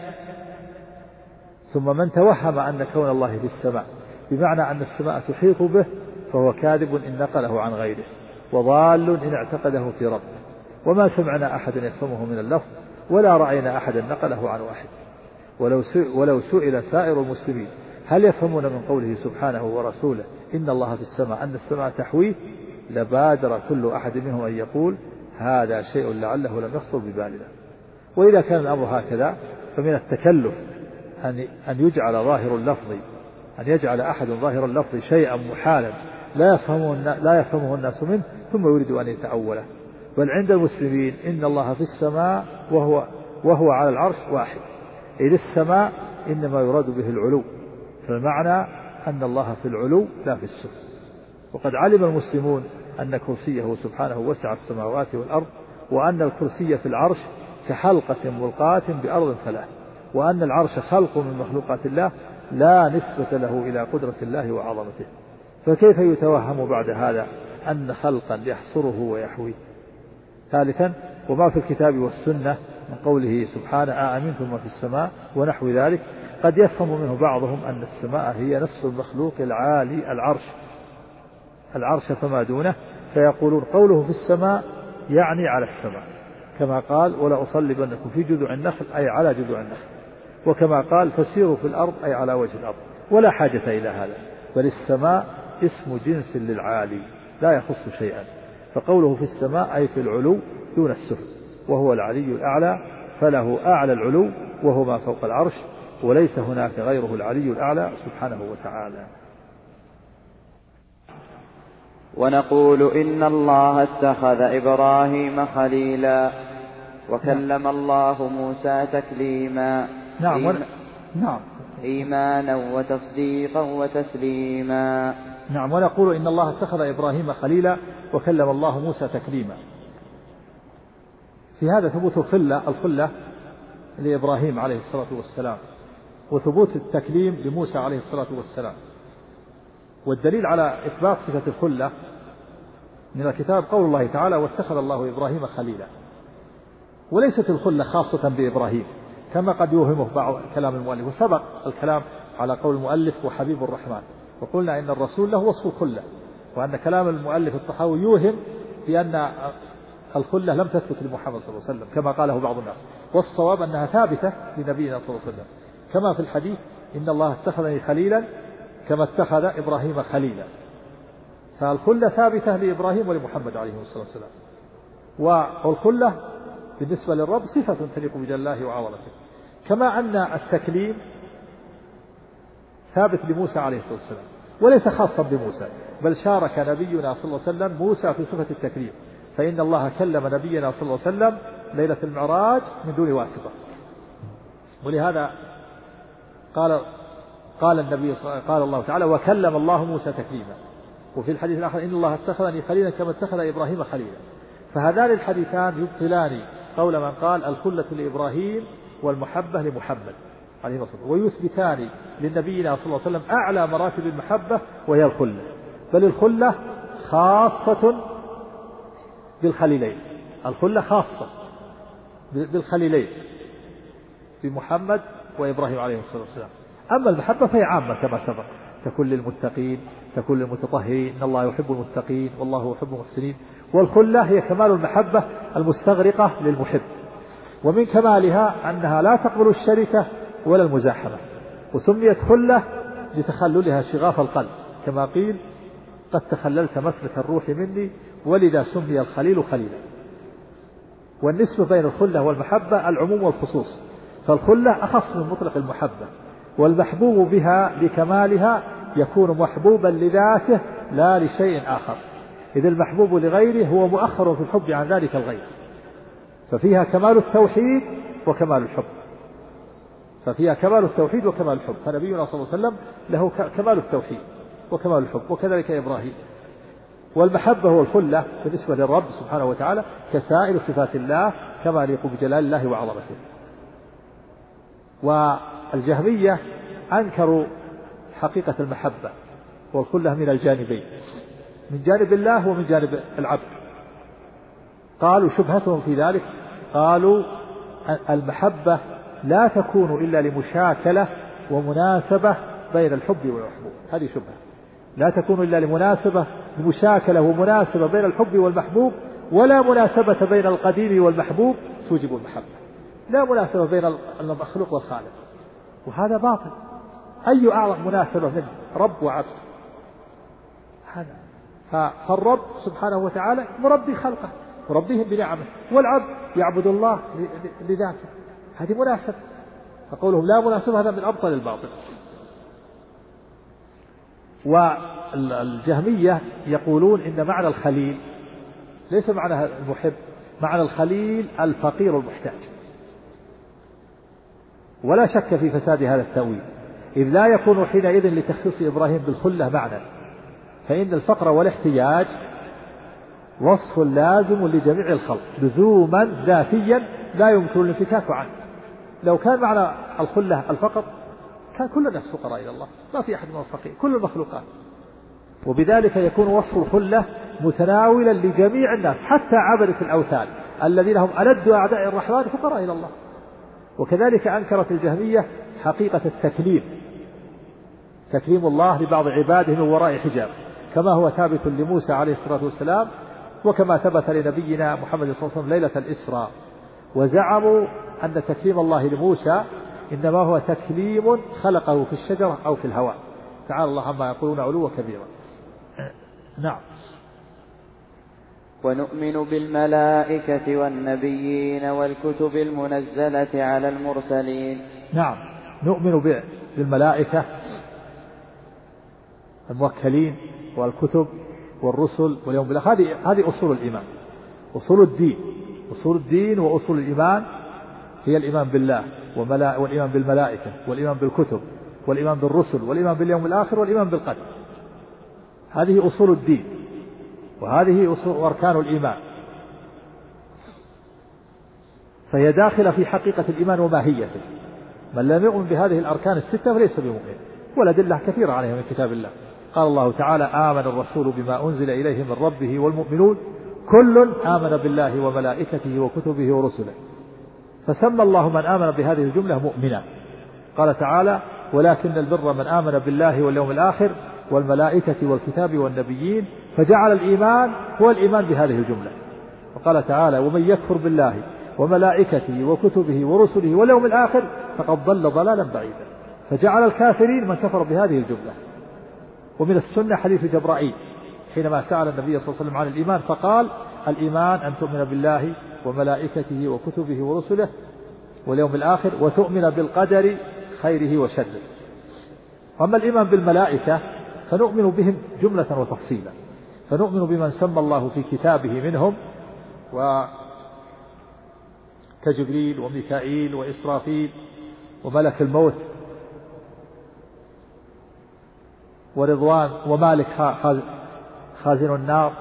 ثم من توهم أن كون الله في السماء بمعنى أن السماء تحيط به فهو كاذب إن نقله عن غيره، وضال إن اعتقده في ربه. وما سمعنا أحد يفهمه من اللفظ ولا رأينا أحدا نقله عن واحد. ولو ولو سئل سائر المسلمين هل يفهمون من قوله سبحانه ورسوله إن الله في السماء أن السماء تحويه، لبادر كل أحد منهم أن يقول هذا شيء لعله لم يخطر ببالنا. وإذا كان الأمر هكذا فمن التكلف أن يجعل ظاهر اللفظ أن يجعل أحد ظاهر اللفظ شيئا محالا لا يفهمه لا يفهمه الناس منه ثم يريد أن يتأوله. بل عند المسلمين إن الله في السماء وهو وهو على العرش واحد، إذ السماء إنما يراد به العلو، فالمعنى أن الله في العلو لا في السفل. وقد علم المسلمون أن كرسيه سبحانه وسع السماوات والأرض، وأن الكرسي في العرش كحلقة ملقاة بأرض فلاة، وأن العرش خلق من مخلوقات الله لا نسبة له إلى قدرة الله وعظمته. فكيف يتوهم بعد هذا أن خلقا يحصره ويحويه؟ ثالثا، وما في الكتاب والسنة من قوله سبحانه آمنتم ما في السماء ونحو ذلك قد يفهم منه بعضهم أن السماء هي نفس المخلوق العالي العرش العرش فما دونه، فيقولون قوله في السماء يعني على السماء، كما قال ولا أصلبنكم في جذوع النخل أي على جذوع النخل، وكما قال فسيروا في الأرض أي على وجه الأرض. ولا حاجة إلى هذا، بل السماء اسم جنس للعالي لا يخص شيئا، فقوله في السماء أي في العلو دون السفل، وهو العلي الأعلى، فله أعلى العلو وهو ما فوق العرش، وليس هناك غيره العلي الأعلى سبحانه وتعالى. ونقول إن الله اتخذ إبراهيم خليلا وكلم الله موسى تكليما. نعم ون... نعم إيمانا وتصديقا وتسليما. نعم ونقول إن الله اتخذ إبراهيم خليلا وكلم الله موسى تكليما. في هذا ثبوت الخلة الخلة لإبراهيم عليه الصلاة والسلام، وثبوت التكليم لموسى عليه الصلاة والسلام. والدليل على إثبات صفة الخلة من الكتاب قول الله تعالى واتخذ الله إبراهيم خليلا. وليست الخلة خاصة بإبراهيم كما قد يوهمه بعض كلام المؤلف، وسبق الكلام على قول المؤلف وحبيب الرحمن، وقلنا إن الرسول له وصف الخلة، وأن كلام المؤلف الطحاوي يوهم بأن الخلة لم تثبت لمحمد صلى الله عليه وسلم كما قاله بعض الناس، والصواب أنها ثابتة لنبينا صلى الله عليه وسلم، كما في الحديث إن الله اتخذني خليلا كما اتخذ إبراهيم خليلا. فالخلة ثابتة لإبراهيم ولمحمد عليه الصلاة والسلام. والخلة بالنسبة للرب صفة تليق بجلاله وعظمته، كما أن التكليم ثابت لموسى عليه الصلاة والسلام وليس خاصا بموسى، بل شارك نبينا صلى الله عليه وسلم موسى في صفة التكليم، فإن الله كلم نبينا صلى الله عليه وسلم ليلة المعراج من دون واسطة. ولهذا قال قال النبي قال الله تعالى وكلم الله موسى تكليما. وفي الحديث الآخر إن الله اتخذني خليلا كما اتخذ إبراهيم خليلا. فهذان الحديثان يبطلان قول من قال الخلة لإبراهيم والمحبة لمحمد عليه الصلاة والسلام، ويثبتان للنبينا صلى الله عليه وسلم أعلى مراتب المحبة وهي الخلة، بل الخلة خاصة بالخليلين، الخلة خاصة بالخليلين بمحمد وإبراهيم عليه الصلاة والسلام. أما المحبة فهي عامة كما سبق، تكون للمتقين، تكون للمتطهرين، إن الله يحب المتقين والله يحب المحسنين. والخلة هي كمال المحبة المستغرقة للمحب، ومن كمالها أنها لا تقبل الشركة ولا المزاحمة، وسميت خلة لتخللها شغاف القلب، كما قيل قد تخللت مسلك الروح مني، ولذا سمي الخليل خليلا. والنسبة بين الخلة والمحبة العموم والخصوص، فالخلة أخص من مطلق المحبة، والمحبوب بها لكمالها يكون محبوبا لذاته لا لشيء آخر، إذ المحبوب لغيره هو مؤخر في الحب عن ذلك الغير، ففيها كمال التوحيد وكمال الحب، ففيها كمال التوحيد وكمال الحب، فنبينا صلى الله عليه وسلم له كمال التوحيد وكمال الحب، وكذلك إبراهيم. والمحبة هو الخلة بالنسبة للرب سبحانه وتعالى كسائر صفات الله كما يليق بجلال الله وعظمته. والجهمية أنكروا حقيقة المحبة والخلة من الجانبين، من جانب الله ومن جانب العبد. قالوا شبهتهم في ذلك، قالوا المحبة لا تكون إلا لمشاكلة ومناسبة بين الحب والمحبوب، هذه شبهة، لا تكون إلا لمناسبة لمشاكلة ومناسبة بين الحب والمحبوب، ولا مناسبة بين القديم والمحبوب توجب المحبة، لا مناسبة بين المخلوق والخالق، وهذا باطل. أي أعظم مناسبة من رب وعبد؟ هذا فالرب سبحانه وتعالى مربي خلقه، مربيهم بنعمه، والعبد يعبد الله لذاته، هذه مناسبة. فقولهم لا مناسبة هذا من أبطل الباطل. والجهمية يقولون إن معنى الخليل ليس معنى المحب، معنى الخليل الفقير المحتاج، ولا شك في فساد هذا التأويل، إذ لا يكون حينئذ لتخصيص إبراهيم بالخلة معنى، فإن الفقر والاحتياج وصف لازم لجميع الخلق لزوما ذاتيا لا يمكن الانفكاك عنه. لو كان معنى الخلة الفقر كان كل الناس فقراء إلى الله، ما في أحد من الفقير، كل المخلوقات، وبذلك يكون وصف الخلة متناولا لجميع الناس حتى عبدة الأوثان الذين هم ألد أعداء الرحمن فقراء إلى الله. وكذلك أنكرت الجهمية حقيقة التكليم، تكليم الله لبعض عباده من وراء حجاب، كما هو ثابت لموسى عليه الصلاة والسلام، وكما ثبت لنبينا محمد صلى الله عليه وسلم ليلة الإسراء. وزعموا أن تكليم الله لموسى إنما هو تكليم خلقه في الشجرة أو في الهواء، تعالى الله عما يقولون علوا كبيرا. نعم. ونؤمن بالملائكة والنبيين والكتب المنزلة على المرسلين. نعم، نؤمن بالملائكة الموكلين والكتب والرسل واليوم الآخر، هذه هذه أصول الإيمان، أصول الدين. أصول الدين وأصول الإيمان هي الإيمان بالله والإيمان بالملائكة والإيمان بالكتب والإيمان بالرسل والإيمان باليوم الآخر والإيمان بالقدر، هذه أصول الدين، وهذه أصول أركان الإيمان، فهي داخلة في حقيقة الإيمان وماهيته. من لم يؤمن بهذه الأركان الستة فليس بمؤمن، والأدلة كثيرة عليها من كتاب الله. قال الله تعالى: آمن الرسول بما أنزل إليه من ربه والمؤمنون كل آمن بالله وملائكته وكتبه ورسله، فسمى الله من آمن بهذه الجملة مؤمنا. قال تعالى: ولكن البر من آمن بالله واليوم الآخر والملائكة والكتاب والنبيين، فجعل الإيمان هو الإيمان بهذه الجملة. وقال تعالى: ومن يكفر بالله وملائكته وكتبه ورسله واليوم الآخر فقد ضل ضلالا بعيدا، فجعل الكافرين من كفر بهذه الجملة. ومن السنة حديث جبرائيل حينما سأل النبي صلى الله عليه وسلم عن الإيمان فقال: الإيمان أن تؤمن بالله وملائكته وكتبه ورسله واليوم الآخر وتؤمن بالقدر خيره وشره. أما الإيمان بالملائكة فنؤمن بهم جملة وتفصيلا، فنؤمن بمن سمى الله في كتابه منهم، وكجبريل وميكائيل وإسرافيل وملك الموت ورضوان ومالك خازن النار،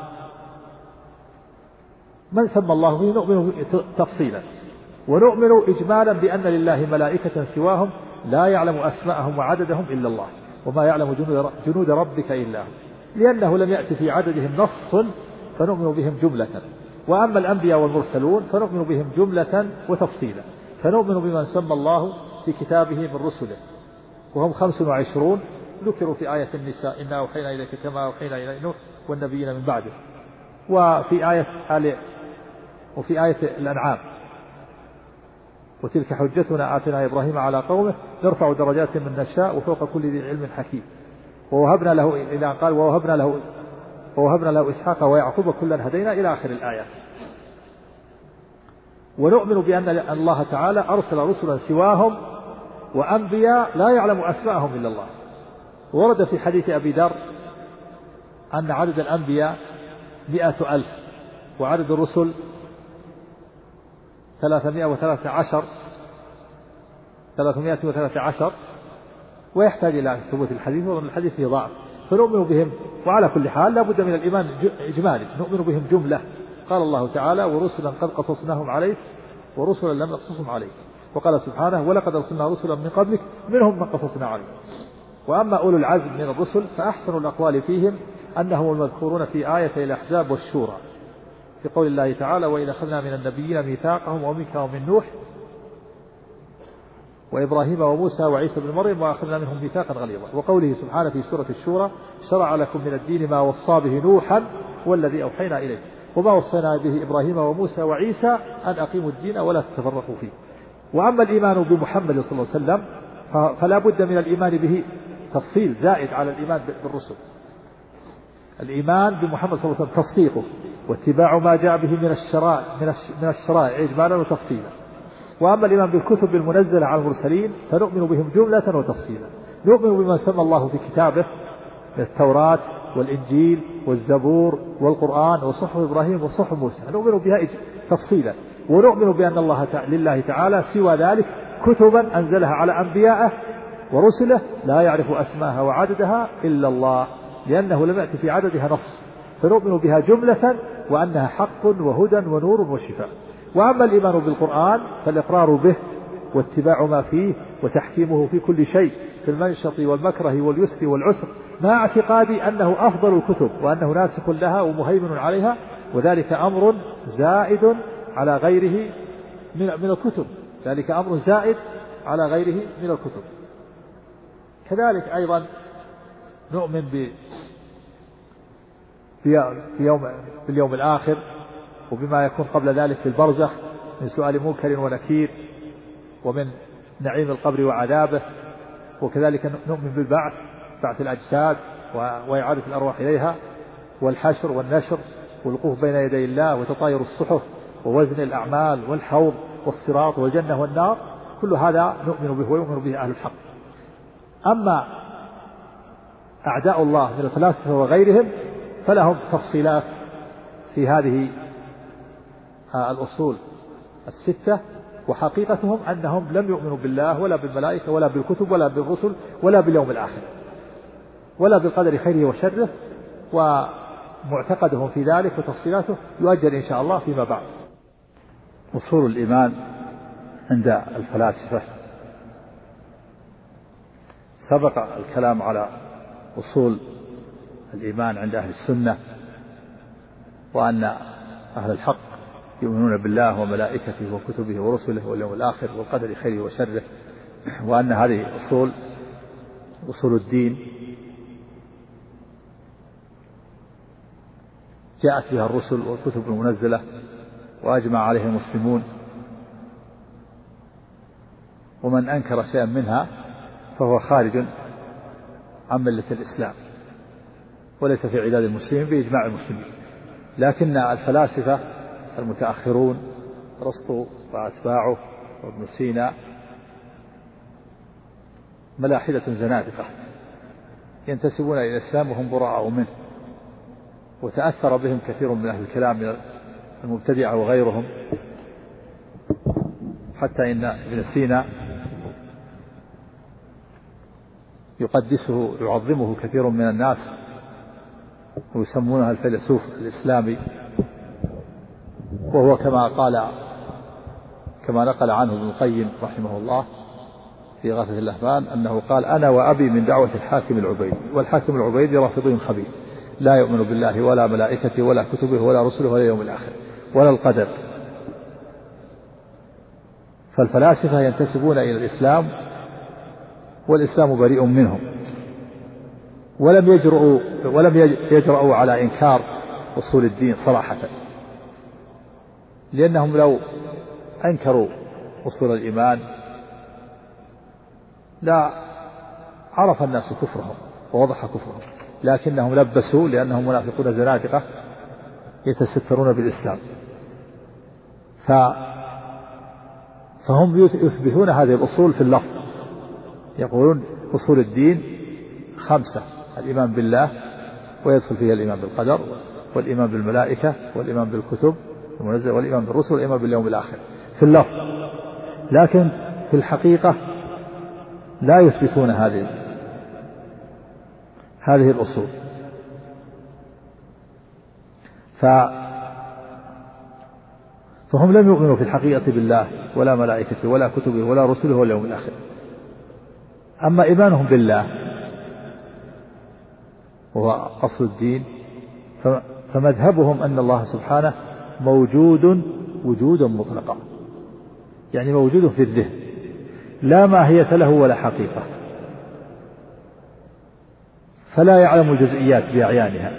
من سمى الله به نؤمن تفصيلا. ونؤمن إجمالا بأن لله ملائكة سواهم لا يعلم أسماءهم وعددهم إلا الله، وما يعلم جنود ربك إلا هو، لأنه لم يأتي في عددهم نص فنؤمن بهم جملة. وأما الأنبياء والمرسلون فنؤمن بهم جملة وتفصيلا، فنؤمن بمن سمى الله في كتابه من رسله، وهم خمس وعشرون ذكروا في آية النساء إنا أوحينا إليك كما أوحينا إلى نوح والنبيين من بعده، وفي آية آل وفي آية الأنعام وتلك حجتنا آتنا إبراهيم على قومه نرفع درجات من نشاء وفوق كل ذي علم حكيم، ووهبنا له إلى قال ووهبنا له ووهبنا له إسحاق ويعقوب كلا هدينا إلى آخر الآيات. ونؤمن بأن الله تعالى أرسل رسلا سواهم وأنبياء لا يعلم أسماءهم إلا الله. ورد في حديث أبي ذر أن عدد الأنبياء مئة ألف وعدد الرسل ثلاثمائة وثلاثة عشر ثلاثمائة وثلاثة عشر، ويحتاج إلى ثبوت الحديث، ومن الحديث فيه ضعف، فنؤمن بهم. وعلى كل حال لا بد من الإيمان إجمالي، نؤمن بهم جملة. قال الله تعالى ورسلا قد قصصناهم عليك ورسلا لم نقصصهم عليك، وقال سبحانه ولقد أرسلنا رسلا من قبلك منهم من قصصنا عليك. وأما أولو العزم من الرسل فأحسن الأقوال فيهم أنهم المذكورون في آية الأحزاب والشورى في قول الله تعالى وإذا أخذنا من النبيين ميثاقهم ومنك ومن نوح وإبراهيم وموسى وعيسى بن مريم وأخذنا منهم ميثاقا غليظا، وقوله سبحانه في سورة الشورى شرع لكم من الدين ما وصى به نوحا والذي أوحينا إليك وما وصينا به إبراهيم وموسى وعيسى أن أقيموا الدين ولا تتفرقوا فيه. وأما الإيمان بمحمد صلى الله عليه وسلم فلا بد من الإيمان به تفصيل زائد على الإيمان بالرسل. الإيمان بمحمد صلى الله عليه وسلم تصديقه واتباع ما جاء به من الشرائع من الشرائع إجمالا وتفصيلا. وأما الإيمان بالكتب المنزلة على المرسلين فنؤمن بهم جملة وتفصيلا. نؤمن بما سمى الله في كتابه من التوراة والإنجيل والزبور والقرآن وصحف إبراهيم وصحف موسى، نؤمن بها تفصيلا. ونؤمن بأن الله تعالى لله تعالى سوى ذلك كتبا أنزلها على أنبيائه ورسله لا يعرف أسماءها وعددها إلا الله، لأنه لم يأتي في عددها نص، فنؤمن بها جملة وأنها حق وهدى ونور وشفاء. وأما الإيمان بالقرآن فالإقرار به واتباع ما فيه وتحكيمه في كل شيء في المنشط والمكره واليسر والعسر مع اعتقادي أنه أفضل الكتب وأنه ناسخ لها ومهيمن عليها، وذلك أمر زائد على غيره من الكتب، ذلك أمر زائد على غيره من الكتب. كذلك أيضا نؤمن ب بيوم باليوم الآخر وبما يكون قبل ذلك في البرزخ من سؤال منكر ونكير ومن نعيم القبر وعذابه. وكذلك نؤمن بالبعث، بعث الأجساد وإعادة الأرواح إليها والحشر والنشر والوقوف بين يدي الله وتطاير الصحف ووزن الأعمال والحوض والصراط والجنة والنار، كل هذا نؤمن به ويؤمن به أهل الحق. أما أعداء الله من الفلاسفة وغيرهم فلهم تفصيلات في هذه الأصول الستة، وحقيقتهم أنهم لم يؤمنوا بالله ولا بالملائكة ولا بالكتب ولا بالرسل ولا باليوم الآخر ولا بالقدر خيره وشره، ومعتقدهم في ذلك وتفصيلاته يؤجل إن شاء الله فيما بعد. أصول الإيمان عند الفلاسفة سبق الكلام على أصول الإيمان عند أهل السنة، وأن أهل الحق يؤمنون بالله وملائكته وكتبه ورسله واليوم الآخر والقدر خيره وشره، وأن هذه أصول أصول الدين جاءت بها الرسل والكتب المنزلة وأجمع عليها المسلمون، ومن أنكر شيئا منها فهو خارج عن ملة الإسلام وليس في عداد المسلمين بإجماع المسلمين. لكن الفلاسفة المتأخرون أرسطو وأتباعه وابن سينا ملاحدة زنادقة ينتسبون إلى الإسلام وهم براء منه، وتأثر بهم كثير من أهل الكلام من المبتدعة وغيرهم، حتى إن ابن سينا يقدسه يعظمه كثير من الناس ويسمونه الفيلسوف الإسلامي، وهو كما قال كما نقل عنه ابن القيم رحمه الله في غاثة اللهفان أنه قال أنا وأبي من دعوة الحاكم العبيدي، والحاكم العبيدي رافضي خبيث لا يؤمن بالله ولا ملائكته ولا كتبه ولا رسله ولا يوم الآخر ولا القدر. فالفلاسفة ينتسبون إلى الإسلام والإسلام بريء منهم، ولم يجرؤوا ولم يجرؤوا على إنكار أصول الدين صراحة، لأنهم لو أنكروا أصول الإيمان لا عرف الناس كفرهم ووضح كفرهم، لكنهم لبسوا لأنهم منافقون زنادقة يتسترون بالإسلام، فهم يثبتون هذه الأصول في اللفظ، يقولون أصول الدين خمسة: الإيمان بالله، ويدخل فيها الإيمان بالقدر، والإيمان بالملائكة، والإيمان بالكتب المنزلة، والإيمان بالرسل، والإيمان باليوم الآخر في اللفظ، لكن في الحقيقة لا يثبتون هذه هذه الأصول. ف فهم لم يؤمنوا في الحقيقة بالله ولا ملائكته ولا كتبه ولا رسله ولا اليوم الآخر. أما إيمانهم بالله وهو أصل الدين فمذهبهم أن الله سبحانه موجود وجودا مطلقا، يعني موجود في الذهن لا ماهية له ولا حقيقة، فلا يعلم الجزئيات بأعيانها،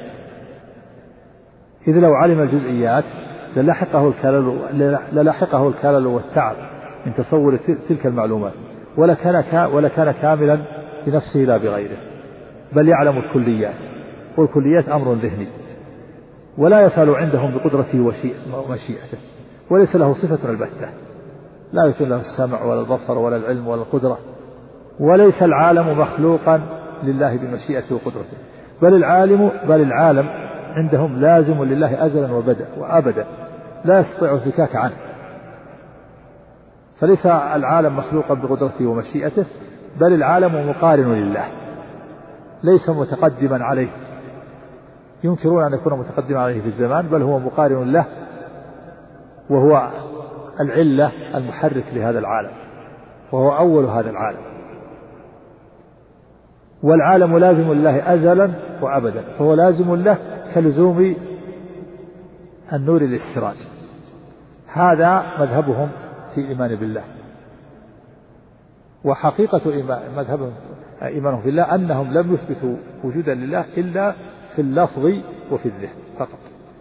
إذ لو علم الجزئيات للحقه الكلل للحقه الكلل والتعب من تصور تلك المعلومات، ولا كان ولا كان كاملا بنفسه لا بغيره، بل يعلم الكليات، والكليات أمر ذهني ولا يفعل عندهم بقدرته ومشيئته، وليس له صفة البتة، لا يكون له السمع ولا البصر ولا العلم ولا القدرة، وليس العالم مخلوقا لله بمشيئته وقدرته، بل العالم بل العالم عندهم لازم لله أزلا وبدا وأبدا لا يستطيع الفكاك عنه، فليس العالم مخلوقا بقدرته ومشيئته، بل العالم مقارن لله ليس متقدما عليه، ينكرون أن يكون متقدما عليه في الزمان، بل هو مقارن له، وهو العلة المحرك لهذا العالم، وهو أول هذا العالم، والعالم لازم لله أزلا وأبدا، فهو لازم له كلزوم النور للسراج. هذا مذهبهم في الإيمان بالله. وحقيقة مذهبهم إيمانهم بالله أنهم لم يثبتوا وجودا لله إلا في اللفظ وفي الذهن فقط،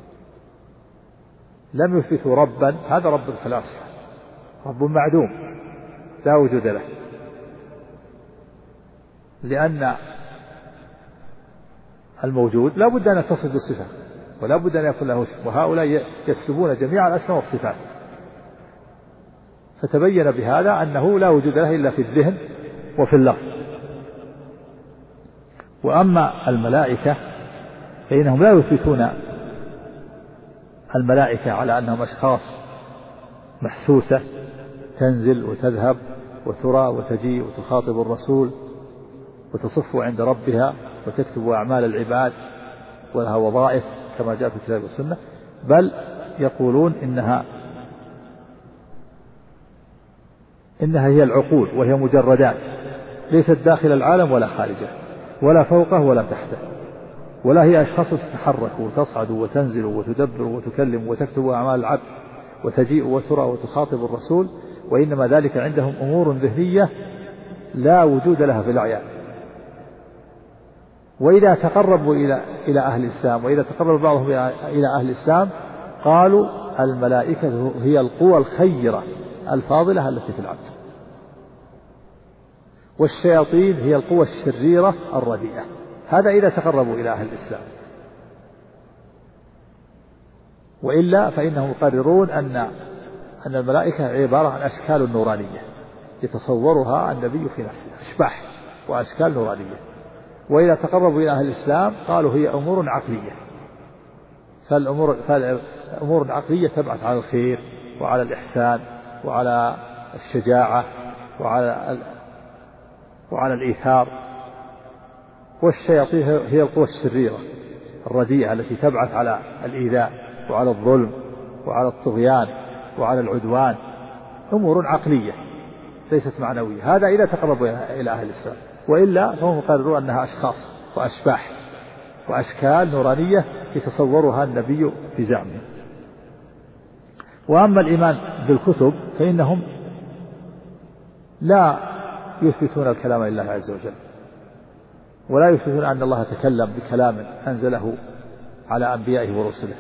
لم يثبتوا ربا، هذا رب الفلاسفة، رب معدوم لا وجود له، لأن الموجود لا بد أن يتصف بالصفة ولا بد أن يكون له اسم، وهؤلاء يسلبون جميع الأسماء والصفات، فتبين بهذا أنه لا وجود له إلا في الذهن وفي اللفظ. وأما الملائكة فإنهم لا يثبتون الملائكة على أنهم أشخاص محسوسة تنزل وتذهب وترى وتجيء وتخاطب الرسول وتصف عند ربها وتكتب أعمال العباد ولها وظائف كما جاء في الكتاب والسنة، بل يقولون إنها إنها هي العقول، وهي مجردات ليست داخل العالم ولا خارجه ولا فوقه ولا تحته، ولا هي أشخاص تتحرك وتصعد وتنزل وتدبر وتكلم وتكتب أعمال العبد وتجيء وترى وتخاطب الرسول، وإنما ذلك عندهم أمور ذهنية لا وجود لها في الأعيان. وإذا تقربوا إلى إلى أهل الإسلام وإذا تقرب بعضهم إلى أهل الإسلام قالوا الملائكة هي القوى الخيرة الفاضلة التي في العبد، والشياطين هي القوى الشريرة الرديئة، هذا إذا تقربوا إلى أهل الإسلام، وإلا فإنهم يقررون أن أن الملائكة عبارة عن أشكال نورانية يتصورها النبي في نفسه، أشباح وأشكال نورانية. وإذا تقربوا إلى أهل الإسلام قالوا هي أمور عقلية، فالأمور فالأمور العقلية تبعث على الخير وعلى الإحسان وعلى الشجاعة وعلى وعلى الإيثار، والشياطين هي القوى الشريرة الرديئة التي تبعث على الإيذاء وعلى الظلم وعلى الطغيان وعلى العدوان، أمور عقلية ليست معنوية. هذا إذا تقربوا إلى أهل الإسلام، وإلا فهم قرروا أنها أشخاص وأشباح وأشكال نورانية يتصورها النبي في زعمه. وأما الإيمان بالكتب فإنهم لا يثبتون الكلام لله عز وجل، ولا يثبتون أن الله تكلم بكلام أنزله على أنبيائه ورسله،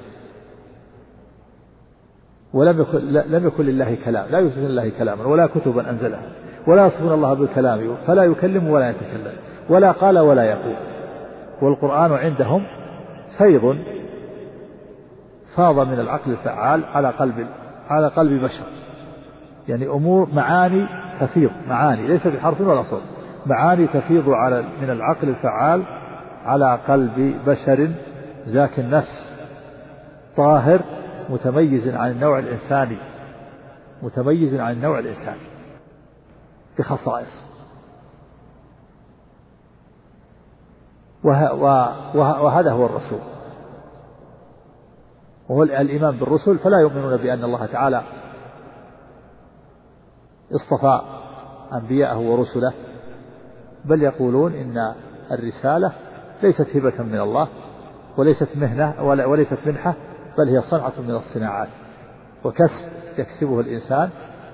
ولم يكن لم يكن لله كلام، لا يثبتون لله كلاما ولا كتبا أنزلها، ولا يصفون الله بالكلام فلا يكلم ولا يتكلم ولا قال ولا يقول. والقرآن عندهم فيض فاض من العقل الفعال على قلب على قلب بشر، يعني أمور معاني تفيض، معاني ليس بحرف ولا صوت، معاني تفيض على من العقل الفعال على قلب بشر زاك النفس طاهر متميز عن النوع الإنساني، متميز عن النوع الإنساني بخصائص. وه وه وهذا هو الرسول، وهو الإيمان بالرسل. فلا يؤمنون بأن الله تعالى اصطفى أنبياءه ورسله، بل يقولون إن الرسالة ليست هبة من الله وليست مهنة وليست منحة، بل هي صنعة من الصناعات وكسب يكسبه الإنسان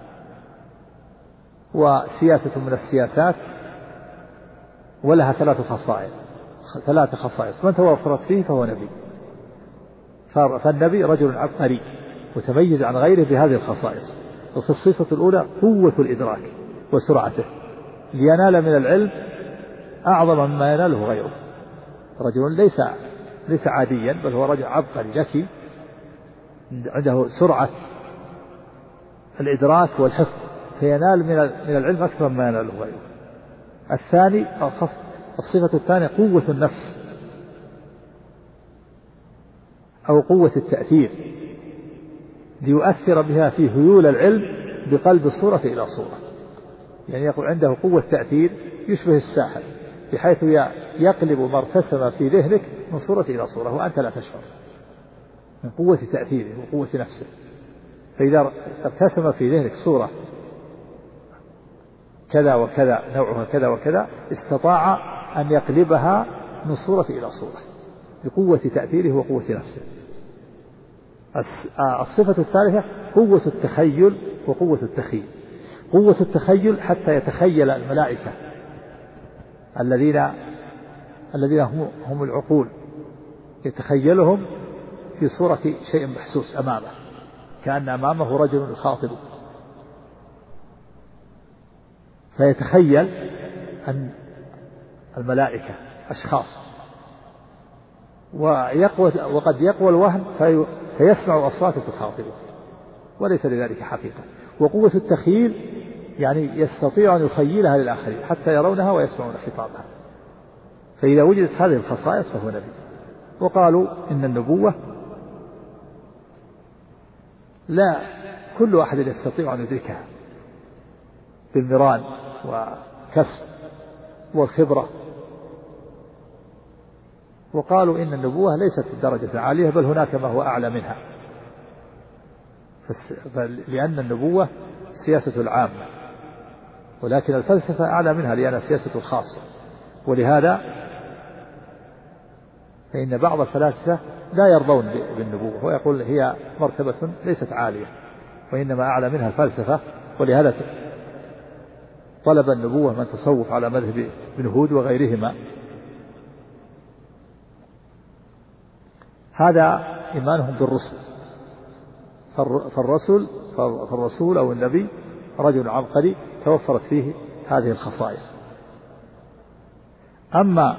وسياسة من السياسات، ولها ثلاث خصائص ثلاث خصائص من توفرت فيه فهو نبي. فالنبي رجل عبقري متميز عن غيره بهذه الخصائص. الخصيصة الأولى قوة الإدراك وسرعته لينال من العلم أعظم مما يناله غيره. رجل ليس ليس عاديا، بل هو رجل عبقري ذكي عنده سرعة الإدراك والحفظ، فينال من من العلم أكثر مما يناله غيره. الثاني الصفة الثانية قوة النفس أو قوة التأثير ليؤثر بها في هيول العلم بقلب الصورة إلى صورة، يعني يقول عنده قوة تأثير يشبه الساحر بحيث يقلب ما ارتسم في ذهنك من صورة إلى صورة وأنت لا تشعر، من قوة تأثيره وقوة نفسه. فإذا ارتسم في ذهنك صورة كذا وكذا نوعها كذا وكذا استطاع أن يقلبها من صورة إلى صورة بقوة تأثيره وقوة نفسه. الصفة الثالثة قوة التخيل وقوة التخيل. قوة التخيل حتى يتخيل الملائكة الذين الذين هم, هم العقول، يتخيلهم في صورة شيء محسوس أمامه، كأن أمامه رجل يخاطب، فيتخيل أن الملائكة أشخاص، ويقوى وقد يقوى الوهم في فيسمع أصوات تخاطبه وليس لذلك حقيقة. وقوة التخيل يعني يستطيع أن يخيلها للآخرين حتى يرونها ويسمعون خطابها. فإذا وجدت هذه الخصائص فهو نبي. وقالوا إن النبوة لا كل أحد يستطيع أن يدركها بالمران وكسب والخبرة. وقالوا إن النبوة ليست الدرجة عالية، بل هناك ما هو أعلى منها، لأن النبوة سياسة العامة، ولكن الفلسفة أعلى منها لأنها سياسة الخاصة. ولهذا فإن بعض الفلاسفة لا يرضون بالنبوة ويقول هي مرتبة ليست عالية وإنما أعلى منها الفلسفة. ولهذا طلب النبوة من تصوف على مذهب ابن هود وغيرهما. هذا إيمانهم بالرسل. فالرسول فالرسول أو النبي رجل عبقري توفرت فيه هذه الخصائص. أما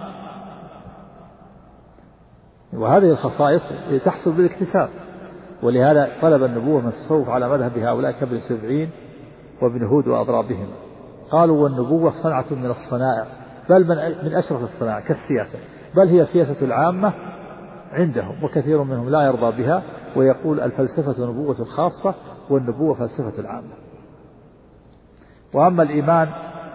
وهذه الخصائص تحصل بالاكتساب، ولهذا طلب النبوة من التصوف على مذهب هؤلاء كابن سبعين وابن هود وأضرابهم. قالوا والنبوة صنعة من الصنائع، بل من أشرف الصنائع كالسياسة، بل هي سياسة العامة عندهم، وكثير منهم لا يرضى بها ويقول الفلسفة نبوة الخاصة والنبوة فلسفة العامة. وأما الإيمان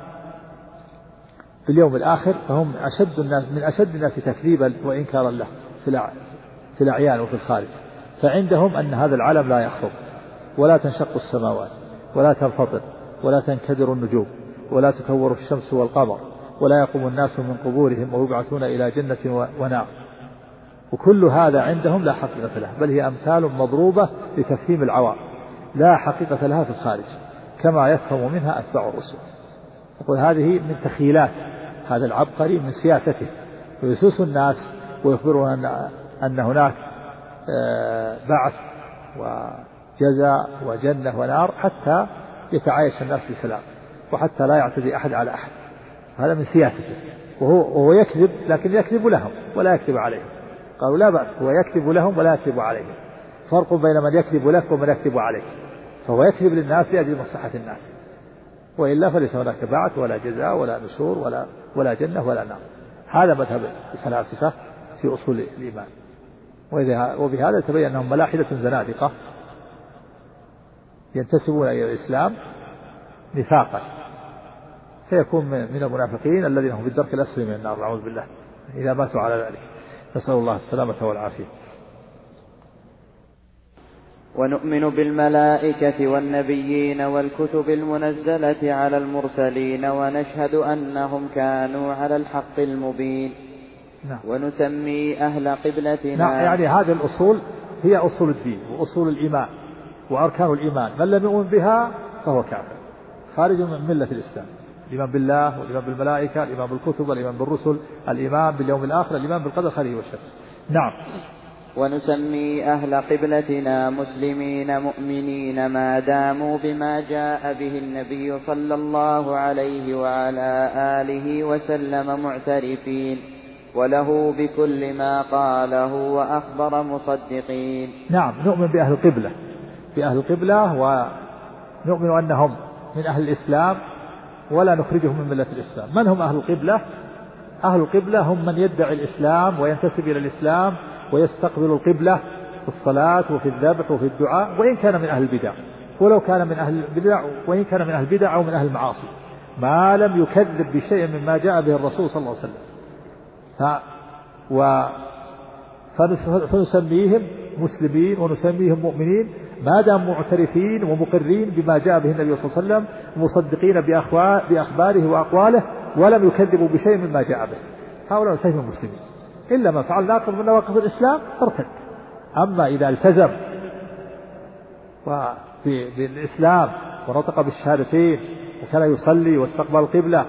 باليوم الآخر فهم أشد الناس من أشد الناس تكذيبا وإنكارا له في الأعيان وفي الخارج. فعندهم أن هذا العالم لا يخفض ولا تنشق السماوات ولا تنفطر ولا تنكدر النجوم ولا تكور الشمس والقمر ولا يقوم الناس من قبورهم ويبعثون إلى جنة ونار. وكل هذا عندهم لا حقيقة له، بل هي أمثال مضروبة لتفهيم العوام لا حقيقة لها في الخارج، كما يفهم منها أتباع الرسل. يقول هذه من تخيلات هذا العبقري من سياسته، ويسوس الناس ويخبرون أن, أن هناك بعث وجزاء وجنة ونار حتى يتعايش الناس بسلام، وحتى لا يعتدي أحد على أحد. هذا من سياسته، وهو, وهو يكذب، لكن يكذب لهم ولا يكذب عليهم. قالوا لا بأس، هو يكذب لهم ولا يكذب عليهم. فرق بين من يكذب لك ومن يكذب عليك. فهو يكذب للناس لأجل مصلحة الناس، وإلا فليس هناك بعث ولا جزاء ولا نشور ولا ولا جنة ولا نار. هذا مذهب الفلاسفة في أصول الإيمان. وبهذا تبين أنهم ملاحدة زنادقة ينتسبون إلى الإسلام نفاقا، فيكون من المنافقين الذين هم في الدرك الأسفل من النار، أعوذ بالله، إذا ماتوا على ذلك. نسأل الله السلامة والعافية. ونؤمن بالملائكة والنبيين والكتب المنزلة على المرسلين، ونشهد أنهم كانوا على الحق المبين. نعم. ونسمي أهل قبلتنا. نعم، يعني هذه الأصول هي أصول الدين وأصول الإيمان وأركان الإيمان، من لم يؤمن بها فهو كافر خارج من ملة الإسلام. الإيمان بالله والإيمان بالملائكة، الإيمان بالكتب والإيمان بالرسل، الإيمان باليوم الآخر، الإيمان بالقدر خيره وشره. نعم. ونسمي أهل قبلتنا مسلمين مؤمنين ما داموا بما جاء به النبي صلى الله عليه وعلى آله وسلم معترفين، وله بكل ما قاله وأخبر مصدقين. نعم، نؤمن بأهل القبلة بأهل القبلة ونؤمن أنهم من أهل الإسلام ولا نخرجهم من ملة الإسلام. من هم أهل القبلة؟ أهل القبلة هم من يدعي الإسلام وينتسب إلى الإسلام ويستقبل القبلة في الصلاة وفي الذبح وفي الدعاء، وإن كان من أهل البدع، ولو كان من أهل البدع، وإن كان من أهل البدع أو من أهل المعاصي، ما لم يكذب بشيء مما جاء به الرسول صلى الله عليه وسلم. ف... و... فنسميهم مسلمين ونسميهم مؤمنين ما دام معترفين ومقرين بما جاء به النبي صلى الله عليه وسلم، مصدقين بأخباره وأقواله، ولم يكذبوا بشيء مما جاء به. هؤلاء نسميهم مسلمين، إلا من فعل ناقض من نواقض الإسلام ارتد. أما إذا التزم بالإسلام ونطق بالشهادتين وكان يصلي واستقبل القبلة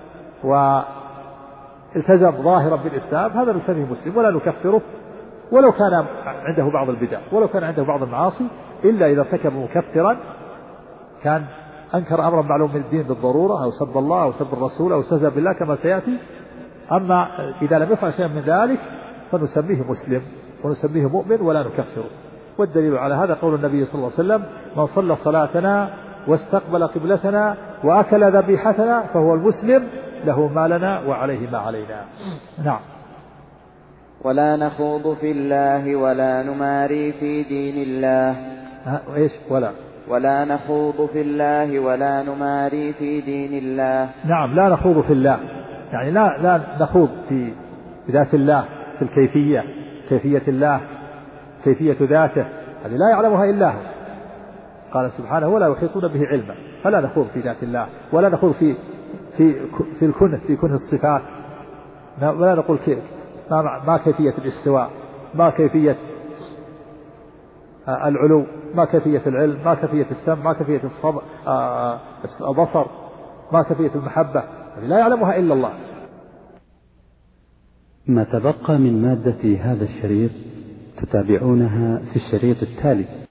والتزم ظاهرا بالإسلام، هذا نسميه مسلم ولا نكفره، ولو كان عنده بعض البدع ولو كان عنده بعض المعاصي، إلا إذا ارتكب مكفرا كان أنكر أمرا معلوم من الدين بالضرورة، أو سب الله أو سب الرسول أو استهزأ بالله كما سيأتي. أما إذا لم يفعل شيئا من ذلك فنسميه مسلم ونسميه مؤمن ولا نكفره. والدليل على هذا قول النبي صلى الله عليه وسلم: من صلى صلاتنا واستقبل قبلتنا وأكل ذبيحتنا فهو المسلم، له ما لنا وعليه ما علينا. نعم. ولا نخوض في الله ولا نماري في دين الله. إيش ولا ولا نخوض في الله ولا نماري في دين الله. نعم، لا نخوض في الله، يعني لا لا نخوض في ذات الله، في الكيفية، كيفية الله، كيفية ذاته، هذه لا يعلمها إلا هو. قال سبحانه: ولا يحيطون به علما. فلا نخوض في ذات الله، ولا نخوض في في في الكنه، في كنه الصفات، ولا نقول كيف ما, ما كيفية الاستواء، ما كيفية العلو، ما كيفية العلم، ما كيفية السمع، ما كيفية البصر، ما كيفية المحبة، لا يعلمها إلا الله. ما تبقى من مادة هذا الشريط تتابعونها في الشريط التالي.